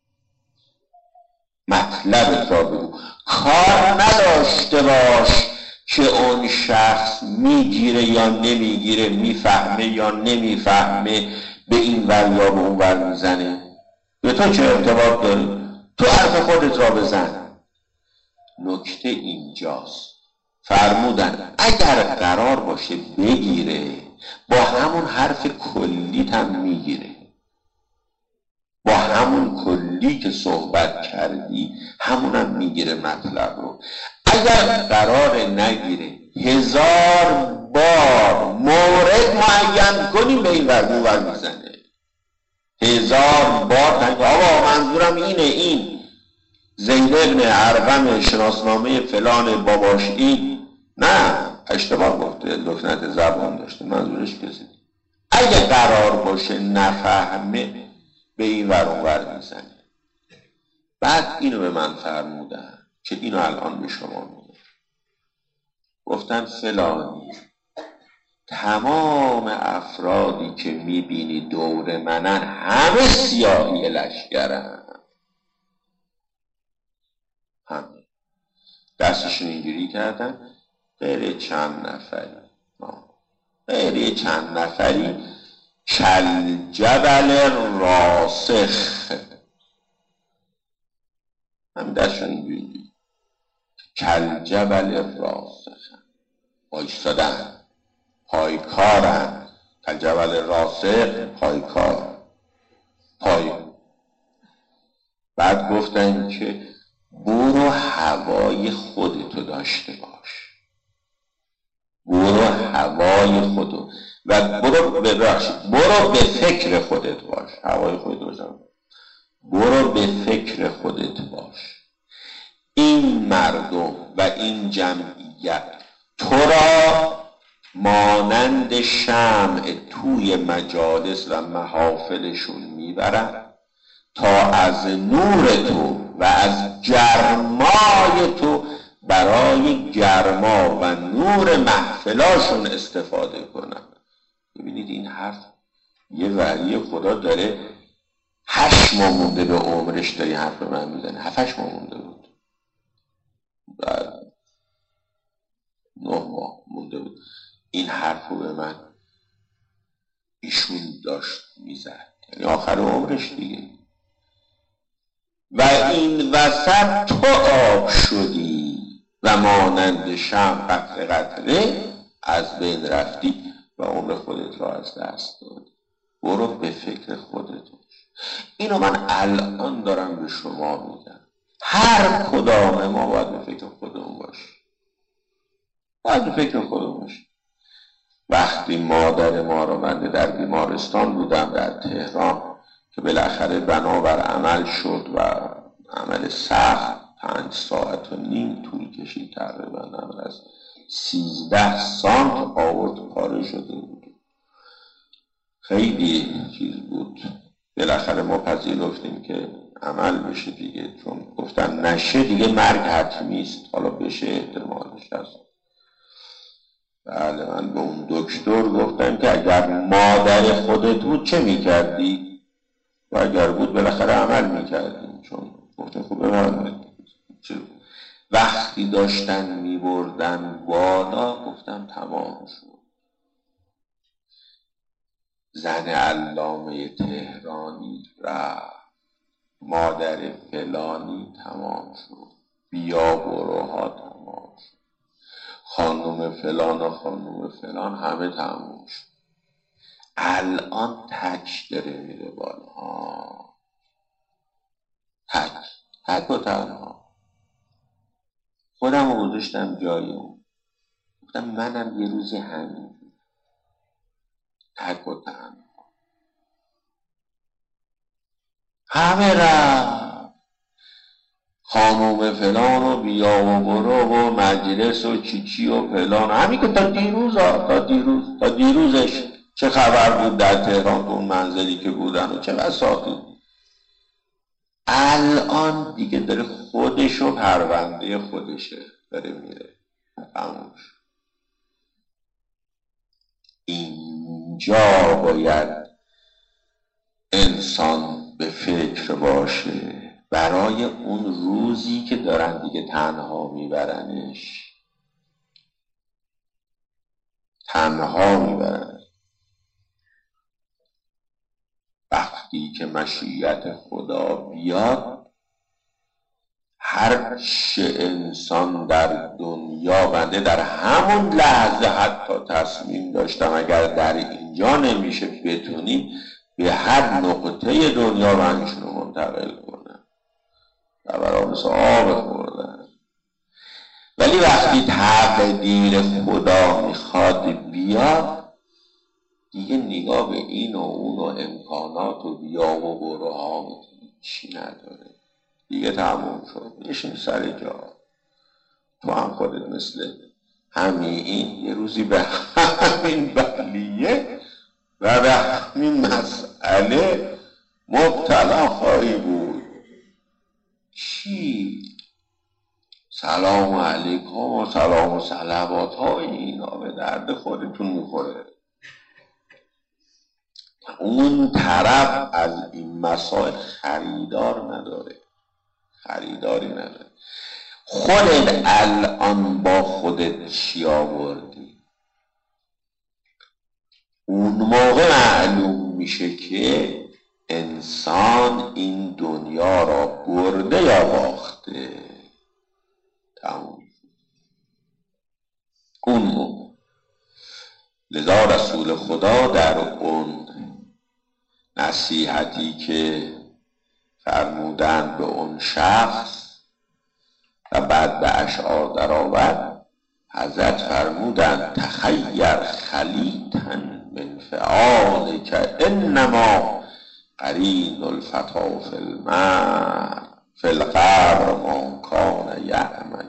مطلبت را بگو، کار نداشته باش که اون شخص میگیره یا نمیگیره، میفهمه یا نمیفهمه، به این ور یا به اون ور میزنه، به تو چه ارتباط داره؟ تو حرف خودت را بزن. نکته اینجاست. فرمودن اگر قرار باشه بگیره، با همون حرف کلیت هم میگیره، با همون کلی که صحبت کردی همونم میگیره مطلب رو. اگر قرار نگیره هزار بار مورد معین کنیم به این ور ور میزنه، هزار بار تنگ آقا منظورم اینه، این زید ابن ارقم شناسنامه فلان باباش این، نه اشتباه گفته، لکنت زبان داشته، منظورش کسی. اگه قرار باشه نفهمه به این ور اون ور میزنه. بعد اینو به من فرمودن که اینو الان به شما میگم. گفتن فلانی تمام افرادی که میبینی دور منن همه سیاهی لشگرن، همه دستشون اینجوری کردن، غیر چند نفری غیر چند نفری کل جبل راسخ، همین دستشون اینجوری کل جبل راسخ بایستادن، پایکارن. کل جبل راسخ پایکار، پای بعد گفتن که برو هوای خودتو داشته باش، برو هوای خودتو و برو ببخشید برو به فکر خودت باش. هوای خودتو باشم، برو به فکر خودت باش. این مردم و این جمعیت تو را مانند شمع توی مجالس و محافلشون میبرن تا از نور تو و از گرمای تو برای گرما و نور محفلاشون استفاده کنن. ببینید این حرف یه وحی خدا داره. هشت ماه مونده به عمرش داری حرف من میزنه. هفت هشت ماه مونده بود، بعد نه ماه مونده بود. این حرف رو به من ایشون داشت میزد، یعنی آخر عمرش دیگه. و این وسط تو آب شدی و مانند شمع قطره قطره از بین رفتی و عمر خودت را از دست دادی. برو به فکر خودت. اینو من الان دارم به شما میگم. هر کدام ما باید به فکر خودمون باشیم، باید به فکر خودمون باشیم. وقتی مادر ما رو، من در بیمارستان بودم در تهران که بالاخره بنابر عمل شد و عمل سخت پنج ساعت و نیم طول کشید، تقریبا عمل از سیزده سانت آورد پاره شده بود. خیلی چیز بود. بالاخره ما پذیرفتیم که عمل بشه دیگه، چون گفتن نشه دیگه مرگ حتمی است، حالا بشه احتمالش هست. بله، من به اون دکتر گفتم که اگر مادر خودت بود چه میکردی؟ و اگر بود بالاخره عمل میکردیم، چون گفتم خب ببرم. وقتی داشتن میبردن بالا گفتم تمام شد. زن علامه تهرانی رفت، مادر فلانی تمام شد، بیا بروها تمام شد، خانم فلان و خانم فلان همه تمام شد. الان تک داره میره بالا، تک تک و تنها. خودم رو گذاشتم جای اون، گفتم منم یه روزی همین تک و تنها. همه رفت، خانوم فلان و بیا و برو و مجلس و چیچی و فلان، همین که تا دیروز ها تا دیروز تا دیروزش چه خبر بود در تهران، اون منزلی که بودن و چه بساطی. الان دیگه داره خودش و پرونده خودشه داره میره تموش. اینجا باید انسان به فکر باشه برای اون روزی که دارن دیگه تنها میبرنش، تنها میبرنش. وقتی که مشیت خدا بیاد، هر چه انسان در دنیا بنده در همون لحظه حتی تصمیم داشتم اگر در اینجا نمیشه بتونیم به هر نقطه دنیا رنگشون رو منتقل کنه و برای مثل آب خوردن. ولی وقتی تقدیر خدا میخواد بیاد، دیگه نگاه به این و اون و امکانات و بیا و بروها چی نداره دیگه. تموم شد، بشین سر جا. تو هم خودت مثل همین این یه روزی به همین بلیه و به همین مسئله مبتلا خواهی بود. چی؟ سلام علیکم و سلام و صلوات های اینا به درد خودتون میخوره. اون طرف از این مسائل خریدار نداره، خریداری نداره. خودت الان با خودت چی آوردی؟ اون موقع معلوم میشه که انسان این دنیا را برده یا باخته. تموم. اون موقع لذا رسول خدا در اون نصیحتی که فرمودند به اون شخص و بعد به اشعار در آورد. حضرت فرمودند تخیر خلیطا من فعال که انما قرین الفتا فی المر فی القبر ما کان یعمل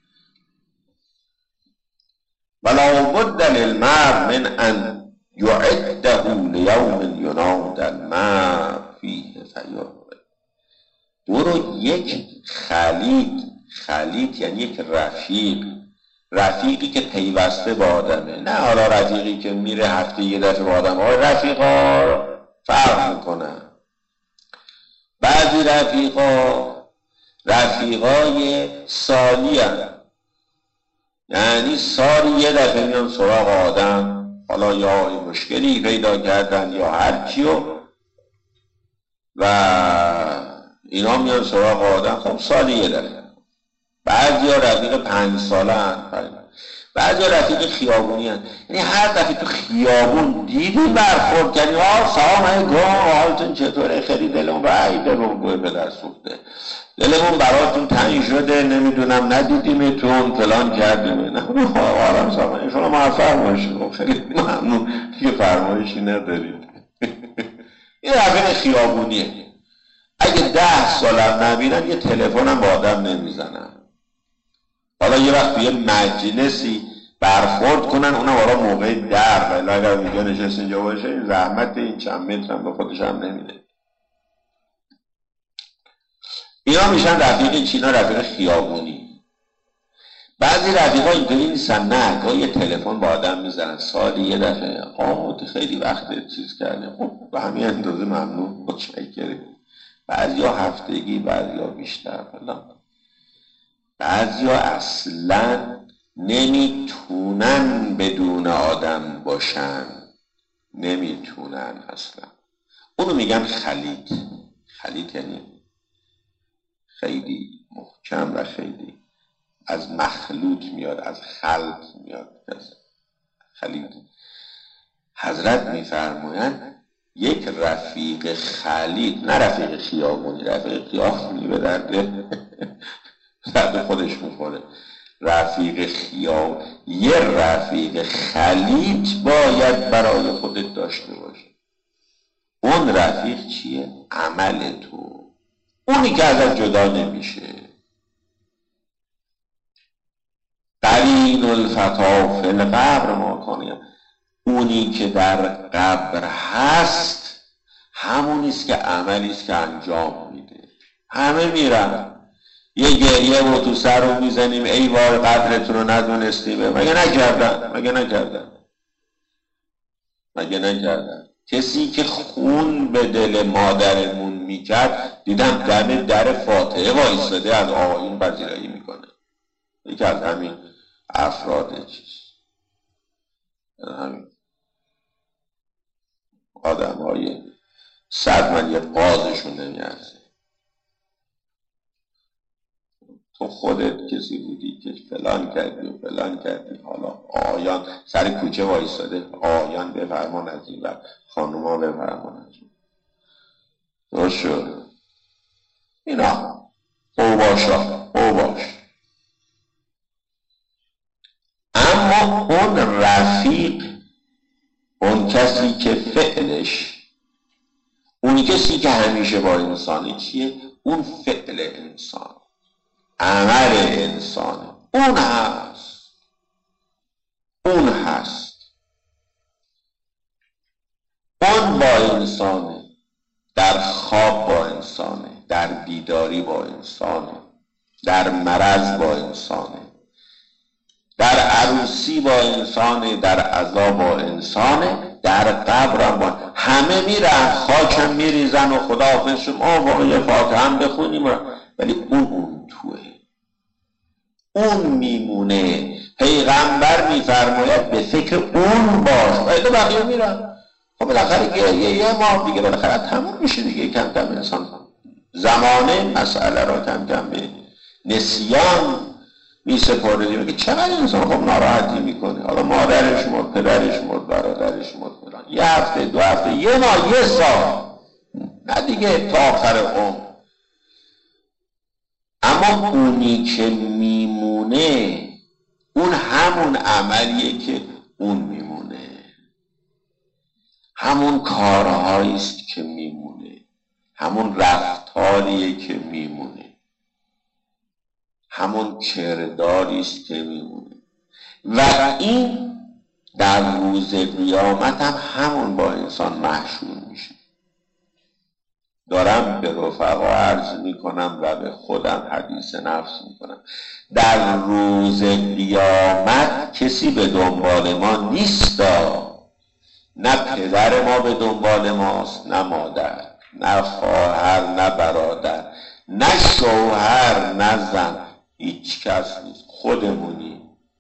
ولا بد للمر من ان یعده لیوم یناد المر فیه فیعمل. برو یک خلیط، خلیط یعنی یک رفیق، رفیقی که پیوسته با آدمه، نه حالا رفیقی که میره هفته یه دفعه با آدم ها. رفیقا فرق میکنن. بعضی رفیقا رفیقای سالی هستن، یعنی سالی یه دفعه میان سراغ آدم، حالا یا مشکلی پیدا کردن یا هرچی و اینا میان سراغ آدم، خب سالی یه دفعه. بعضی ها رفیق پنج ساله هستن، بعضی ها رفیق خیابونی هستن، یعنی هر دفعه تو خیابون دیدی برخورد کردی آه سلام علیکم حالتون چطوره، خیلی دلمون رای دلمون گوه به در سوخته، دلمون براتون تنگ شده، نمیدونم ندیدیمتون فلان کردیم، نه آرام سلام شما موفق باشید، خیلی ممنون که فرمایشی ندارید. این رفیق خیابونیه. اگه ده سالم نبینن یه تلفن هم با آدم نمیزنن. حالا یه وقت یه مجلسی برخورد کنن، اونم حالا موقع در، ولی اگر اینجا نشست اینجا باشه این زحمت این چند متر هم به خودش هم نمیده. اینا میشن رفیق چینا، رفیق خیابونی. بعضی رفیقا اینطوری نیستن، نه گاهی یه تلفن با آدم میزنن سالی یه دفعه، آه خیلی وقت چیز کرده، خب به همین اندازه ممنون متشکرم. بعضی ها هفتگی، بعضی ها بیشتر فلان. بعضی ها اصلا نمیتونن بدون آدم باشن، نمیتونن اصلا. اونو میگن خلیط. خلیط یعنی خیلی محکم و خیلی از مخلوط میاد، از خلط میاد. خلیط. حضرت میفرمایند یک رفیق خلیط، نه رفیق خیابونی، رفیق خیابونی به درد درد خودش میخوره. رفیق خیاب، یه رفیق خلیط باید برای خودت داشته باشه. اون رفیق چیه؟ عمل تو، اونی که ازت جدا نمیشه. قرین الفتا فی القبر ما کان، اونی که در قبر هست همونیست که عملیست که انجام میده. همه میرن یه گریه و تو سر رو میزنیم ای وای قدرتون رو ندونستیم، مگه نکردن؟ مگه نکردن؟ مگه نکردن؟ کسی که خون به دل مادرمون میکرد دیدم دم در فاتحه وایستاده از آقایون پذیرایی میکنه. یکی از همین افراد چیز، همین آدم های صد من یه قاضشون نمیارزه. تو خودت کسی بودی که فلان کردی و فلان کردی، حالا آیان سر کوچه وایستاده، آیان بفرمان از این و خانوما بفرمان از این. درست شد؟ اینا اوباشا اوباش. اما اون رفیق، اون کسی که فعلش، اون کسی که همیشه با انسانی چیه؟ اون فعل انسان، عمل انسانه، اون هست، اون هست، اون با انسانه، در خواب با انسانه، در بیداری با انسانه، در مرض با انسانه، در عروسی با انسانه، در عزا با انسانه، در قبر هم با همه میرن، خاکم میریزن و خداحافظ شما واقعی فاتحه هم بخونیم، ولی اون اون توه، اون میمونه. پیغمبر میفرماید به فکر اون باش، ولی بقیه میرن. خب بالاخره یه یه ماه دیگه بالاخره تموم میشه دیگه. کم کم انسان زمانه مسئله را کم کم به نسیان میسپاره دیگه. میگه چقدر انسان خب ناراحتی میکنه، حالا مادرش مرد، پدرش مرد، برادرش مرد فلان، یه هفته، دو هفته، یه ماه، یه سال، نه دیگه تا آخر عمر. اما اونی که میمونه اون همون عملیه که اون میمونه، همون کارهایی است که میمونه، همون رفتاریه که میمونه، همون کرداری است که میمونه و این در روز قیامت هم همون با انسان محشور میشه. دارم به رفقا عرض میکنم و به خودم حدیث نفس میکنم، در روز قیامت کسی به دنبال ما نیستا، نه پدر ما به دنبال ماست، نه مادر، نه خواهر، نه برادر، نه شوهر، نه زن، هیچ کس نیست، خودمونی.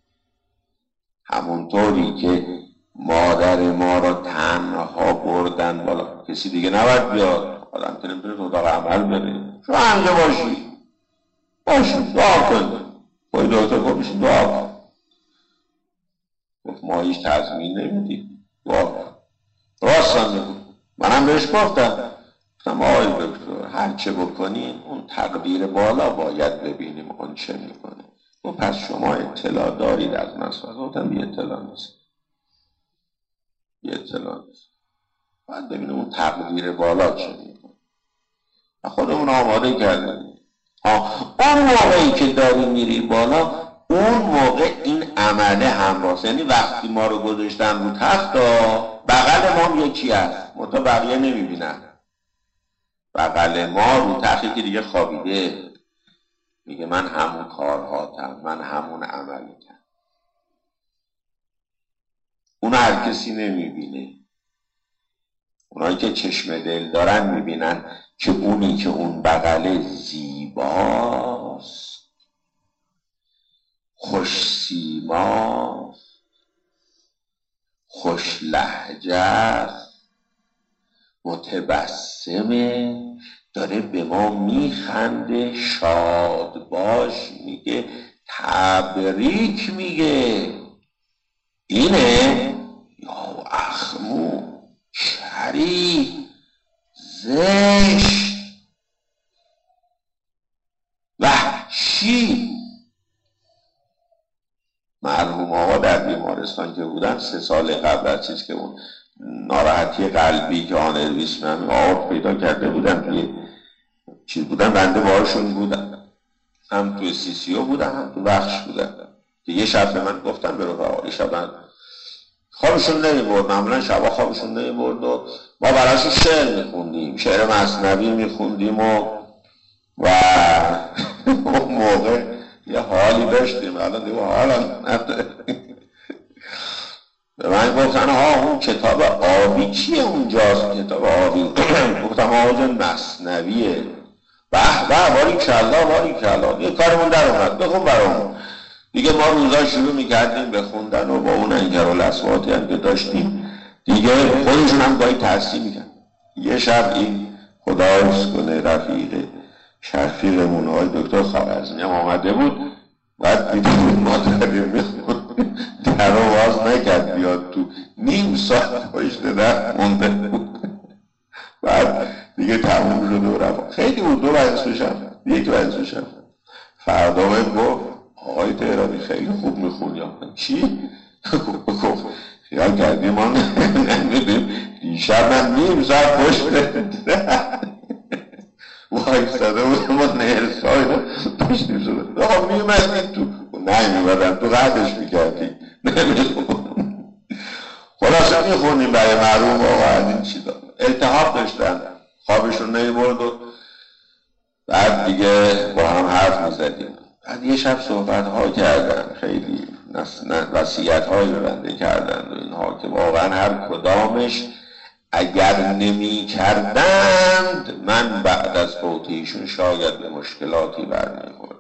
همونطوری که مادر ما را تنها بردن بالا، کسی دیگه نباید بیاد، آدم که نمیتونه تو اتاق عمل بره، شما همینجا باشی باشی دعا کن، باید دکتر گفت میشین دعا کن، گفت ما هیچ تضمین نمیدیم، دعا کن. راستم میگو، منم بهش گفتم گفتم آقای دکتر هر چه بکنیم اون تقدیر بالا باید ببینیم اون چه میکنه. و پس شما اطلاع دارید از مسئله؟ گفتم بی اطلاع نیست، بی اطلاع نیست، باید ببینیم اون تقدیر بالا چه میکنه و خودمون آماده کردیم. اون موقعی که داری میری بالا اون موقع این عمله همراست، یعنی وقتی ما رو گذاشتن رو تخت بغل ما یکی هست منتها بقیه نمیبینن، بغل ما رو تختی که دیگه خوابیده میگه من همون کارهاتم، من همون عملیتم. اون هر کسی نمیبینه، اونایی که چشم دل دارن میبینن که اونی که اون بغل زیباست، خوش سیماست، خوش لهجه، متبسمه، داره به ما میخنده، شاد باش میگه، تبریک میگه، اینه یا اخمو شری زشت وحشی. مرحوم آقا در بیمارستان که بودن سه سال قبل از چیز که اون ناراحتی قلبی که آنرویسم هم آب پیدا کرده بودن توی چیز بودن، بنده بارشون بودن، هم توی سی سی او بودن هم تو بخش بودن که یه شب به من گفتن به رفقا، یه شب خوابشون نمی برد، معمولا شبا خوابشون نمی برد و ما براشون شعر میخوندیم، شعر مثنوی میخوندیم و و اون موقع یه حالی داشتیم، الان دیگه حالا نداره. به من گفتن ها اون کتاب آبی چیه اونجاست؟ کتاب آبی گفتم آقا جان مثنویه. به به باری کلا باری کلا یه کارمون در اومد، بخون برامون. دیگه ما روزا شروع میکردیم به خوندن و با اون انگر و لسواتی هم که داشتیم دیگه خودشون هم گاهی تحصیل میکرد. یه شب این خدا حفظ کنه رفیق شفیقمون های دکتر خوارزمی هم آمده بود، بعد دیدیم ما داریم میخوند، در رو باز نکرد بیاد تو، نیم ساعت پشت در مونده بود. بعد دیگه تموم شد و رفت. خیلی بود، دو ورزش شب یک ورزش شب فردا باید گفت آقای تهرانی خیلی خوب میخونی. چی؟ گفت خیال کردی ما نمیدیم دیشب من نیم ساعت پشت در وای ساده بود ما نرسای رو پشتیم شده آقا میومدی تو نه میومدن تو قدش میکردی نمیخون. خلاصه میخونیم برای معروم آقا از این چیزا. التحاب داشتن، خوابشون نمیبرد و بعد دیگه با هم حرف میزدیم. بعد یه شب صحبت ها کردن، خیلی وصیت های به بنده کردن و اینها که واقعا هر کدامش اگر نمی کردند من بعد از فوت ایشون شاید به مشکلاتی برمیخورد.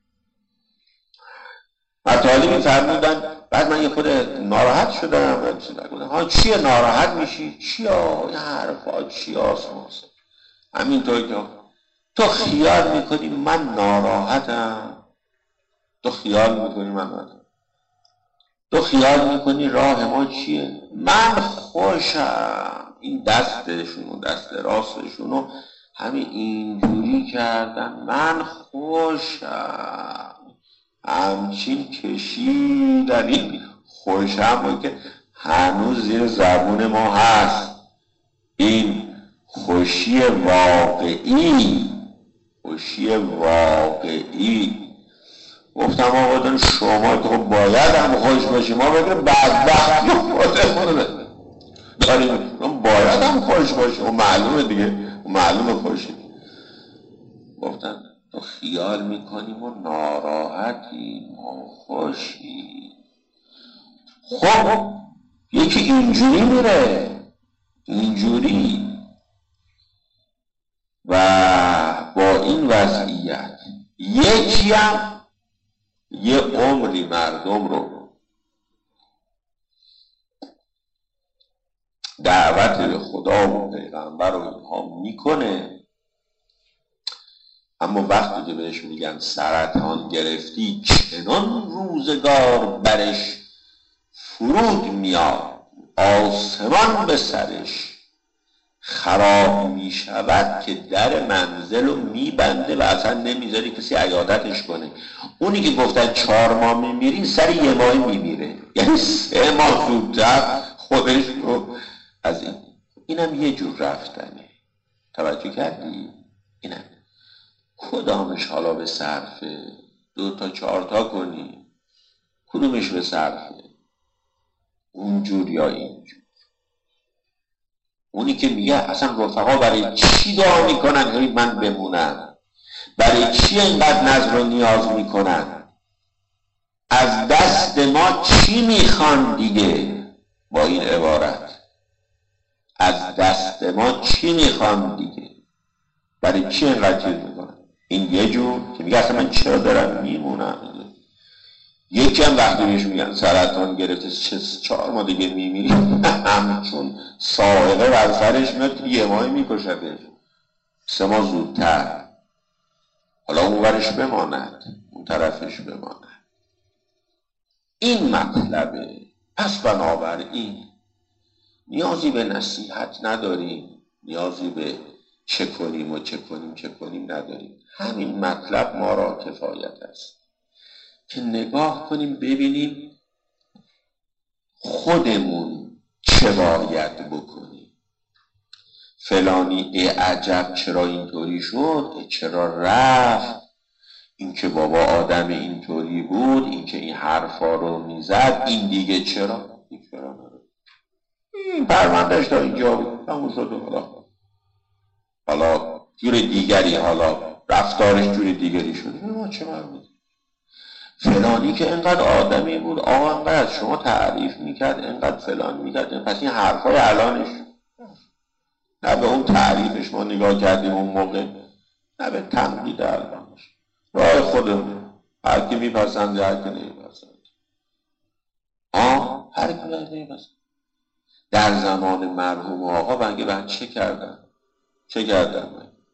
مطالبی فرمودن، بعد من یه خود ناراحت شدم. ها چیه ناراحت میشی؟ چیا؟ این حرفا چی آسماست؟ همینطور که تو خیال میکنی من ناراحتم، تو خیال میکنی من ناراحتم، تو خیال میکنی راه ما چیه؟ من خوشم. این دستشون و دست راستشون و همین اینجوری کردن من خوشم، همچین کشیدن. این خوشم که هنوز زیر زبون ما هست. این خوشی واقعی، خوشی واقعی. گفتم آقا دارم شما که باید هم خوش باشی، ما بگه بدبختی خودمونه داریم، باید هم خوش باشی. و معلومه دیگه، و معلومه خوشی. گفتن تو خیال میکنیم و ناراحتی ما خوشی. خب یکی اینجوری میره، اینجوری و با این وضعیت یکی هم یه عمری مردم رو دعوت به خدا و پیغمبر و اینها میکنه، اما وقتی که بهش میگن سرطان گرفتی چنان روزگار برش فرود میاد، آسمان به سرش خراب میشود که در منزل رو میبنده و اصلا نمیذاری کسی عیادتش کنه. اونی که گفتن چهار ماه میمیری سر یه ماه میمیره، یعنی سه ماه زودتر خودش رو از این. اینم یه جور رفتنه. توجه کردی؟ اینم کدامش حالا به صرفه؟ دو تا چهار تا کنی کدومش به صرفه؟ اونجور یا اینجور؟ اونی که میگه اصلا رفقا برای چی دعا میکنن هی من بمونم، برای چی اینقدر نظر و نیاز میکنن، از دست ما چی میخوان دیگه؟ با این عبارت از دست ما چی میخوان دیگه؟ برای چی اینقدر چیز میکنن؟ این یه جور که میگه اصلا من چرا دارم میمونم. یکی هم وقتی بهش میگن سرطان گرفته چهار ماه دیگه میمیری، همچون سائقه بر سرش میاد که یه ماه میکشدش، سه ماه زودتر. حالا اون ورش بماند، اون طرفش بماند. این مطلبه. پس بنابراین نیازی به نصیحت نداریم، نیازی به چه کنیم و چه کنیم چه کنیم نداریم. همین مطلب ما را کفایت است که نگاه کنیم ببینیم خودمون چه باید بکنیم. فلانی ای عجب چرا اینطوری شد، چرا رفت، این که بابا آدم اینطوری بود، این که این حرفا رو میزد، این دیگه چرا؟ این چرا نداره؟ این پروندهش تا اینجا بود، همون شد. حالا حالا جور دیگری، حالا رفتارش جور دیگری شد، ما چه مربوطه؟ فلانی که انقدر آدمی بود، آقا انقدر شما تعریف میکرد، انقدر فلان میکرد، پس این حرفای الانش نه به اون تعریفش ما نگاه کردیم اون موقع، نه به تنقید الانش. راه خودمون، هر کی میپسند هر کی نمیپسند. آه هر کی نمیپسند. در زمان مرحوم آقا بنگه بند چه کردن؟ چه کردن؟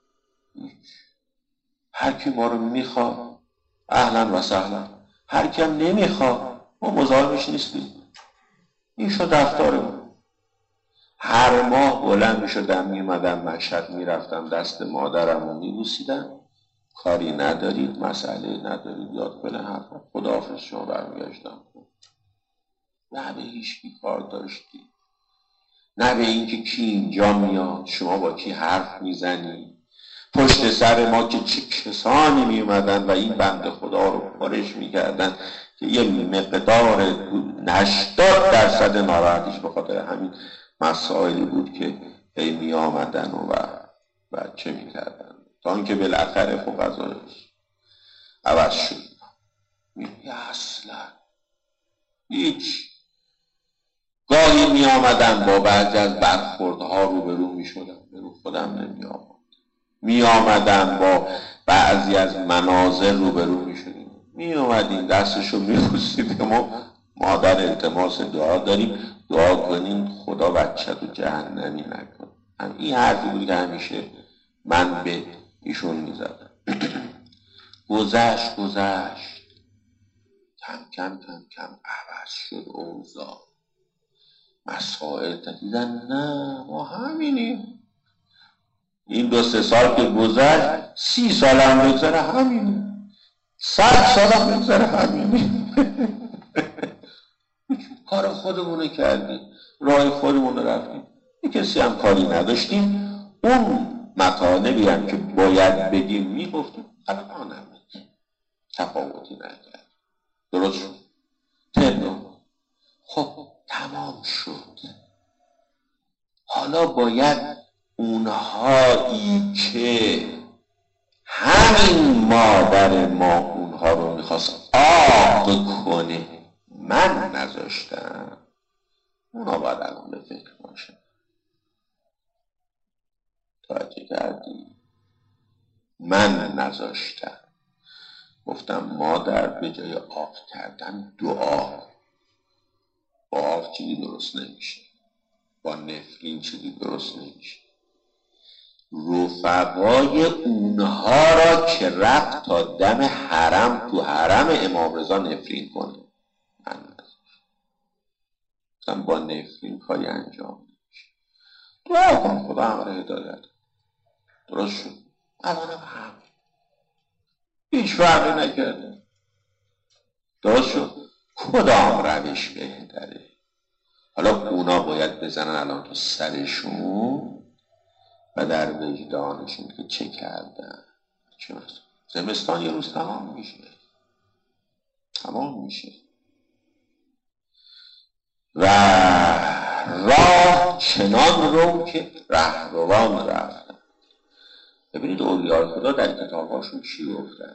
هر کی ما رو میخواد اهلا و سهلا، هر کی هم نمیخواد ما مزاحمش نیستیم. این شد رفتارمون. هر ماه بلند میشدم میمدم مشهد میرفتم دست مادرم رو میبوسیدم، کاری ندارید، مسئله ندارید، یاد کنه حرفا، خداحافظ شما برمیگشتم. نه به هیچ کی کار داشتی، نه به اینکه کی اینجا میاد، شما با کی حرف میزنی، پشت سر ما که چه کسانی میومدن و این بنده خدا رو پرش میکردن که یه مقدار هشتاد درصد ناراحتیش به خاطر همین مسائلی بود که هی می آمدن و و چه می کردن تا اینکه بالاخره خب قضایش عوض شد. میگه اصلا هیچ. گاهی می آمدن با بعضی از برخوردها روبرو می شدن، برو خودم نمی آمد. می آمدن با بعضی از مناظر روبرو می شدیم، می آمدیم دستشو می بوسیدیم ما مادر التماس دعا داریم، دعا کنین خدا بچه تو جهنمی نکن. هم این حرفی بود که همیشه من به ایشون می زدم. گذشت گذشت کم کم کم کم عوض شد اوضاع، مسائل دیدن نه ما همینیم، این دو سه سال که گذشت، سی سال هم بگذره همینه، صد سال هم بگذره همینه. کار خودمونه کردیم، راه خودمونه رفتیم، یه کسی هم کاری نداشتیم. اون مطالبی هم که باید بگیم میگفتیم، الان هم میگیم، تفاوتی نکرد. درست شد؟ ترنم خب تمام شد. حالا باید اونهایی که همین مادر ما اونها رو میخواست آب کنه من نذاشتم، اونا باید الان به فکر باشن. توجه کردی؟ من نذاشتم. گفتم مادر به جای آب کردن دعا. با آب چیزی درست نمیشه، با نفرین چیزی درست نمیشه. رفقای اونها را که رفت تا دم حرم، تو حرم امام رضا نفرین کنه، من نذاشتم. با نفرین کاری انجام نمیشه. دعا کن خدا همه هدایت. درست شد؟ الان هم هیچ فرقی نکرده. درست شد؟ کدام روش بهتره؟ حالا اونا باید بزنن الان تو سرشون و در وجدانشون که چه کردن. چه مثلا زمستان یه روز تمام میشه، تمام میشه و راه چنان رو که رهروان رفتن. ببینید اولیاء خدا در کتاباشون چی گفتن.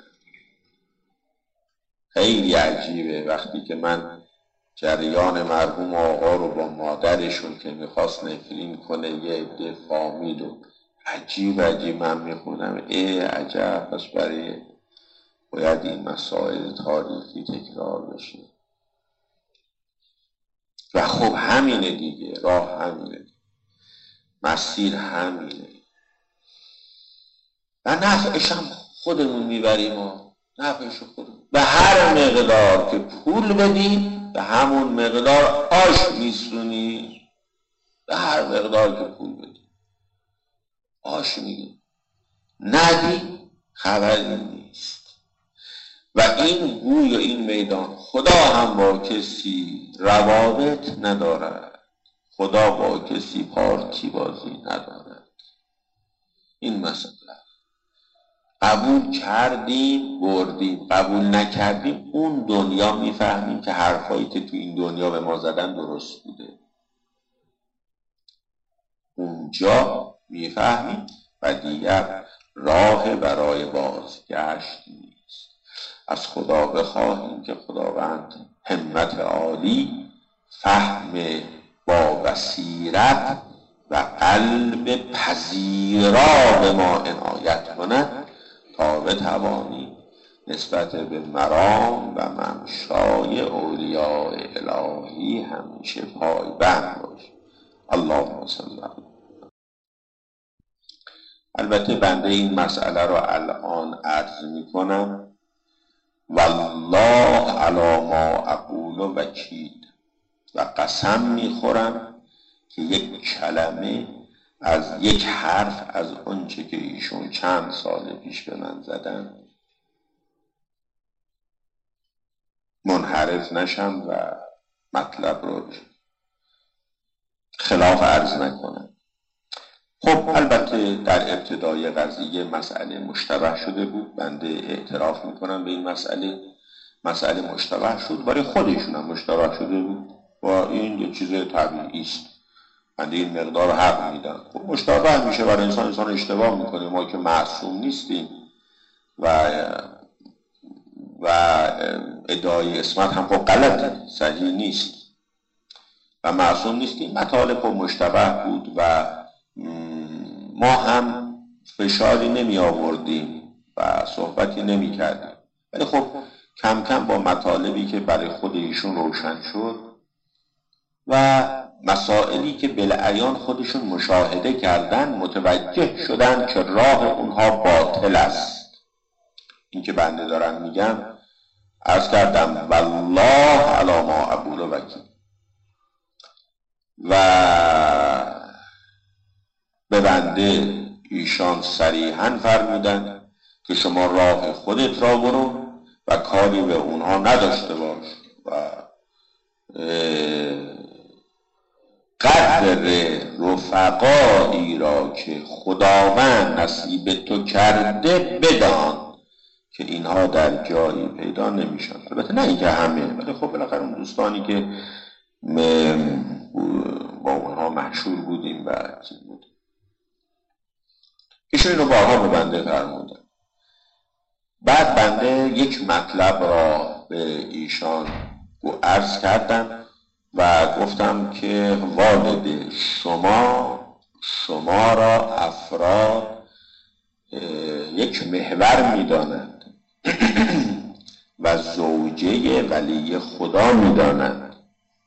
خیلی عجیبه وقتی که من جریان مرحوم آقا رو با مادرشون که میخواست نفرین کنه یه عده فامیل و عجیب عجیب من میخونم، ای عجب، پس برای باید این مسائل تاریخی تکرار بشه. و خب همینه دیگه، راه همینه دیگه. مسیر همینه و نفعش هم خودمون میبریم و نفعش خودمون. به هر مقدار که پول بدی به همون مقدار آش میسونی. به هر مقدار که پول بدی آش میگی، ندی خبری نیست. و این گوی و این میدان خدا هم با کسی روابط ندارد، خدا با کسی پارتی بازی ندارد. این مسئله قبول کردیم بردیم، قبول نکردیم اون دنیا میفهمیم که حرفایی که تو این دنیا به ما زدن درست بوده، اونجا میفهمیم و دیگر راه برای بازگشت نیست. از خدا بخواهیم که خداوند همت عالی، فهم با بصیرت و قلب پذیرا به ما عنایت کند تا بتوانیم نسبت به مرام و ممشای اولیاء الهی همیشه پایبند باشیم. اللهم صل علی. البته بنده این مسئله رو الان عرض می کنم والله علی ما اقول وکیل، و قسم می خورم که یک کلمه از یک حرف از آنچه که ایشون چند سال پیش به من زدن منحرف نشم و مطلب رو خلاف عرض نکنم. خب البته در ابتدای قضیه مسئله مشتبه شده بود، بنده اعتراف میکنم به این مسئله. مسئله مشتبه شد، برای خودشون هم مشتبه شده بود و این یه چیز طبیعی است. بنده این مقدار حق میدم. خب مشتبه میشه برای انسان، انسان اشتباه میکنه، ما که معصوم نیستیم و و ادعای اسمت هم خب غلطه، صحیح نیست و معصوم نیستیم. مطالب خب مشتبه بود و ما هم فشاری نمی آوردیم و صحبتی نمی کردیم، ولی خب کم کم با مطالبی که برای خود ایشون روشن شد و مسائلی که بالعیان خودشون مشاهده کردن متوجه شدن که راه اونها باطل است. این که بنده دارم میگم عرض کردم والله علی ما اقول وکیل، و به بنده ایشان صریحاً فرمودند که شما راه خودت را برو و کاری به اونها نداشته باش و قدر رفقایی را که خداوند نصیب تو کرده بدان که اینها در جایی پیدا نمیشن. البته نه اینکه همه، ولی خب بالاخره اون دوستانی که با اونها مشهور بودیم و چیز بودیم. ایشون اینو بارها به بنده فرمودن. بعد بنده یک مطلب را به ایشان عرض کردم و گفتم که والد شما شما را افراد یک محور می‌دانند و زوجه ولی خدا می‌دانند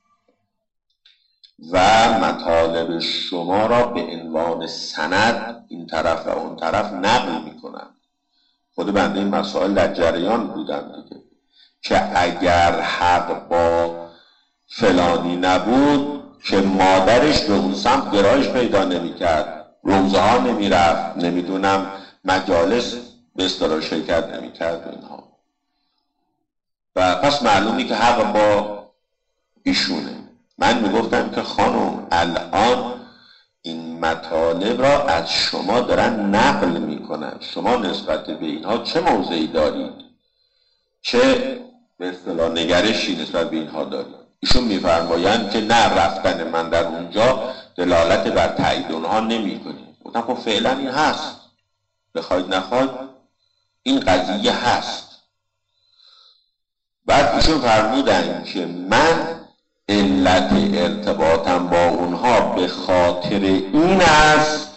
و مطالب شما را به عنوان سند این طرف و اون طرف نقل می‌کنند. خود بنده این مسائل در جریان بودم دیگه که اگر حق با فلانی نبود که مادرش به اون سمت گرایش پیدا نمی‌کرد، روزه ها نمی‌رفت، نمیدونم مجالس به اصطلاح شرکت نمی‌کرد اینها. و پس معلومی که حق با ایشونه. من میگفتم که خانم الان این مطالب را از شما دارن نقل میکنن، شما نسبت به اینها چه موضعی دارید، چه به اصطلاح نگرشی نسبت به اینها دارید؟ ایشون میفرمایند که نه، رفتن من در اونجا دلالت بر تایید اونها نمیکنه. گفتم خب فعلا این هست، بخواید نخواید این قضیه هست. بعد ایشون فرمودن که من علت ارتباطم با اونها به خاطر این است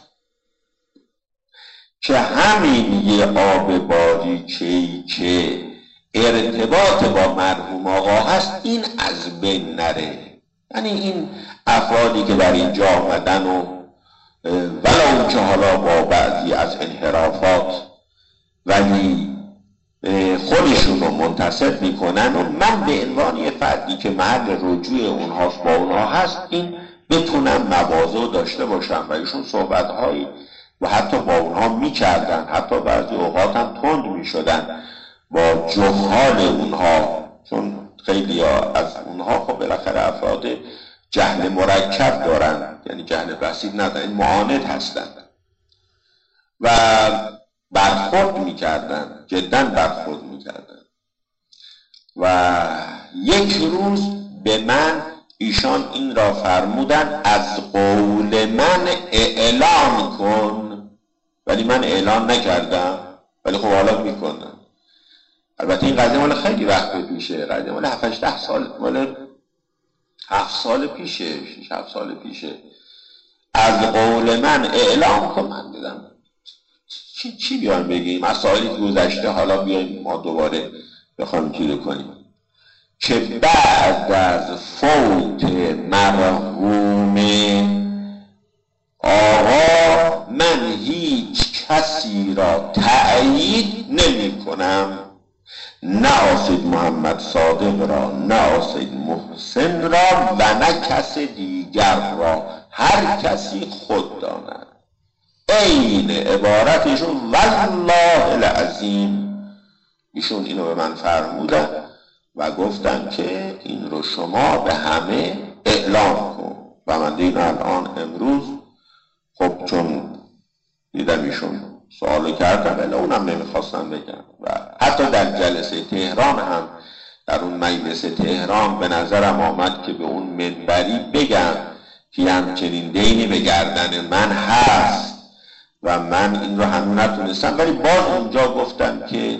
که همین یه آب باریکه‌ای که ارتباط با مرحوم آقا هست این از بین نره. یعنی این افرادی که در اینجا آمدن و ولو که حالا با بعضی از انحرافات ولی خودشون رو منتصب میکنن و من به عنوان یه فردی که محل رجوع اونهاست با اونها هست این بتونم مواضع داشته باشم. و ایشون صحبتهایی و حتی با اونها میکردن، حتی بعضی اوقات هم تند میشدن با جهال اونها، چون خیلی از اونها خب بالاخره افراد جهل مرکب دارن، یعنی جهل بسیط ندارن، این معاند هستن و برخورد میکردن، جدا برخورد میکردن. و یک روز به من ایشان این را فرمودن از قول من اعلان کن، ولی من اعلان نکردم، ولی خب حالا میکنم. البته این قضیه مال خیلی وقت پیشه، قضیه مال هفت هشت سال، مال هفت سال پیشه، شش هفت سال پیشه. از قول من اعلان کن، من دیدم چی چی بیان بگیم مسائلی که گذشته، حالا بیایم ما دوباره بخوایم چیزی کنیم که بعد از فوت مرحوم آقا من هیچ کسی را تأیید نمی کنم، نه آسید محمد صادق را، نه آسید محسن را و نه کس دیگر را، هر کسی خود داند. این عبارتشون والله العظیم ایشون اینو به من فرمودن و گفتن که این رو شما به همه اعلام کن. و من دیدم الان امروز خب چون دیدم ایشون سوالو کردم ولی اونم نمیخواستم بگم و حتی در جلسه تهران هم در اون مجلس تهران به نظرم آمد که به اون منبری بگم که همچنین دینی به گردن من هست و من این رو هنوز نتونستم، ولی باز اونجا گفتم که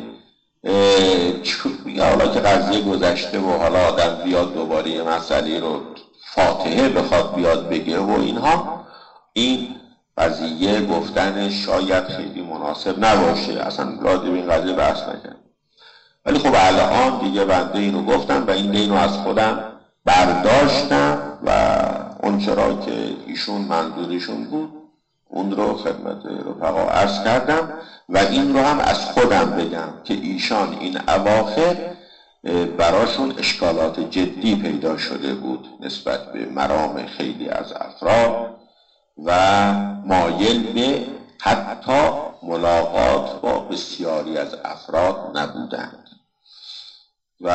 حالا که قضیه گذشته و حالا آدم بیاد دوباره یه مسئله رو فاتحه بخواد بیاد بگه و اینها، این قضیه گفتن شاید خیلی مناسب نباشه، اصلا راجع به این قضیه بحث نکنم. ولی خب الان دیگه بنده اینو گفتم و این دینو از خودم برداشتم و اون چرا که ایشون منظورشون بود اون رو خدمت رفقا عرض کردم و این رو هم از خودم بگم که ایشان این اواخر براشون اشکالات جدی پیدا شده بود نسبت به مرام خیلی از افراد و مایل به حتی ملاقات با بسیاری از افراد نبودند و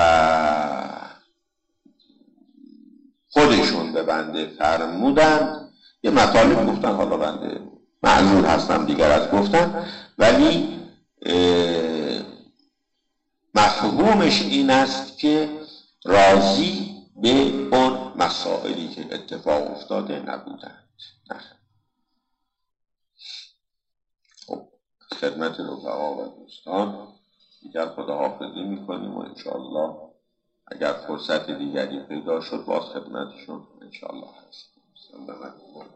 خودشون به بنده فرمودند یه مطالب گفتن، حالا بنده معذور هستم دیگر از گفتن، ولی مفهومش این است که راضی به اون مسائلی که اتفاق افتاده نبودند. خب خدمت رفقا و دوستان دیگر خداحافظی میکنیم و انشاءالله اگر فرصت دیگری پیدا شد باز خدمتشون انشاءالله هست.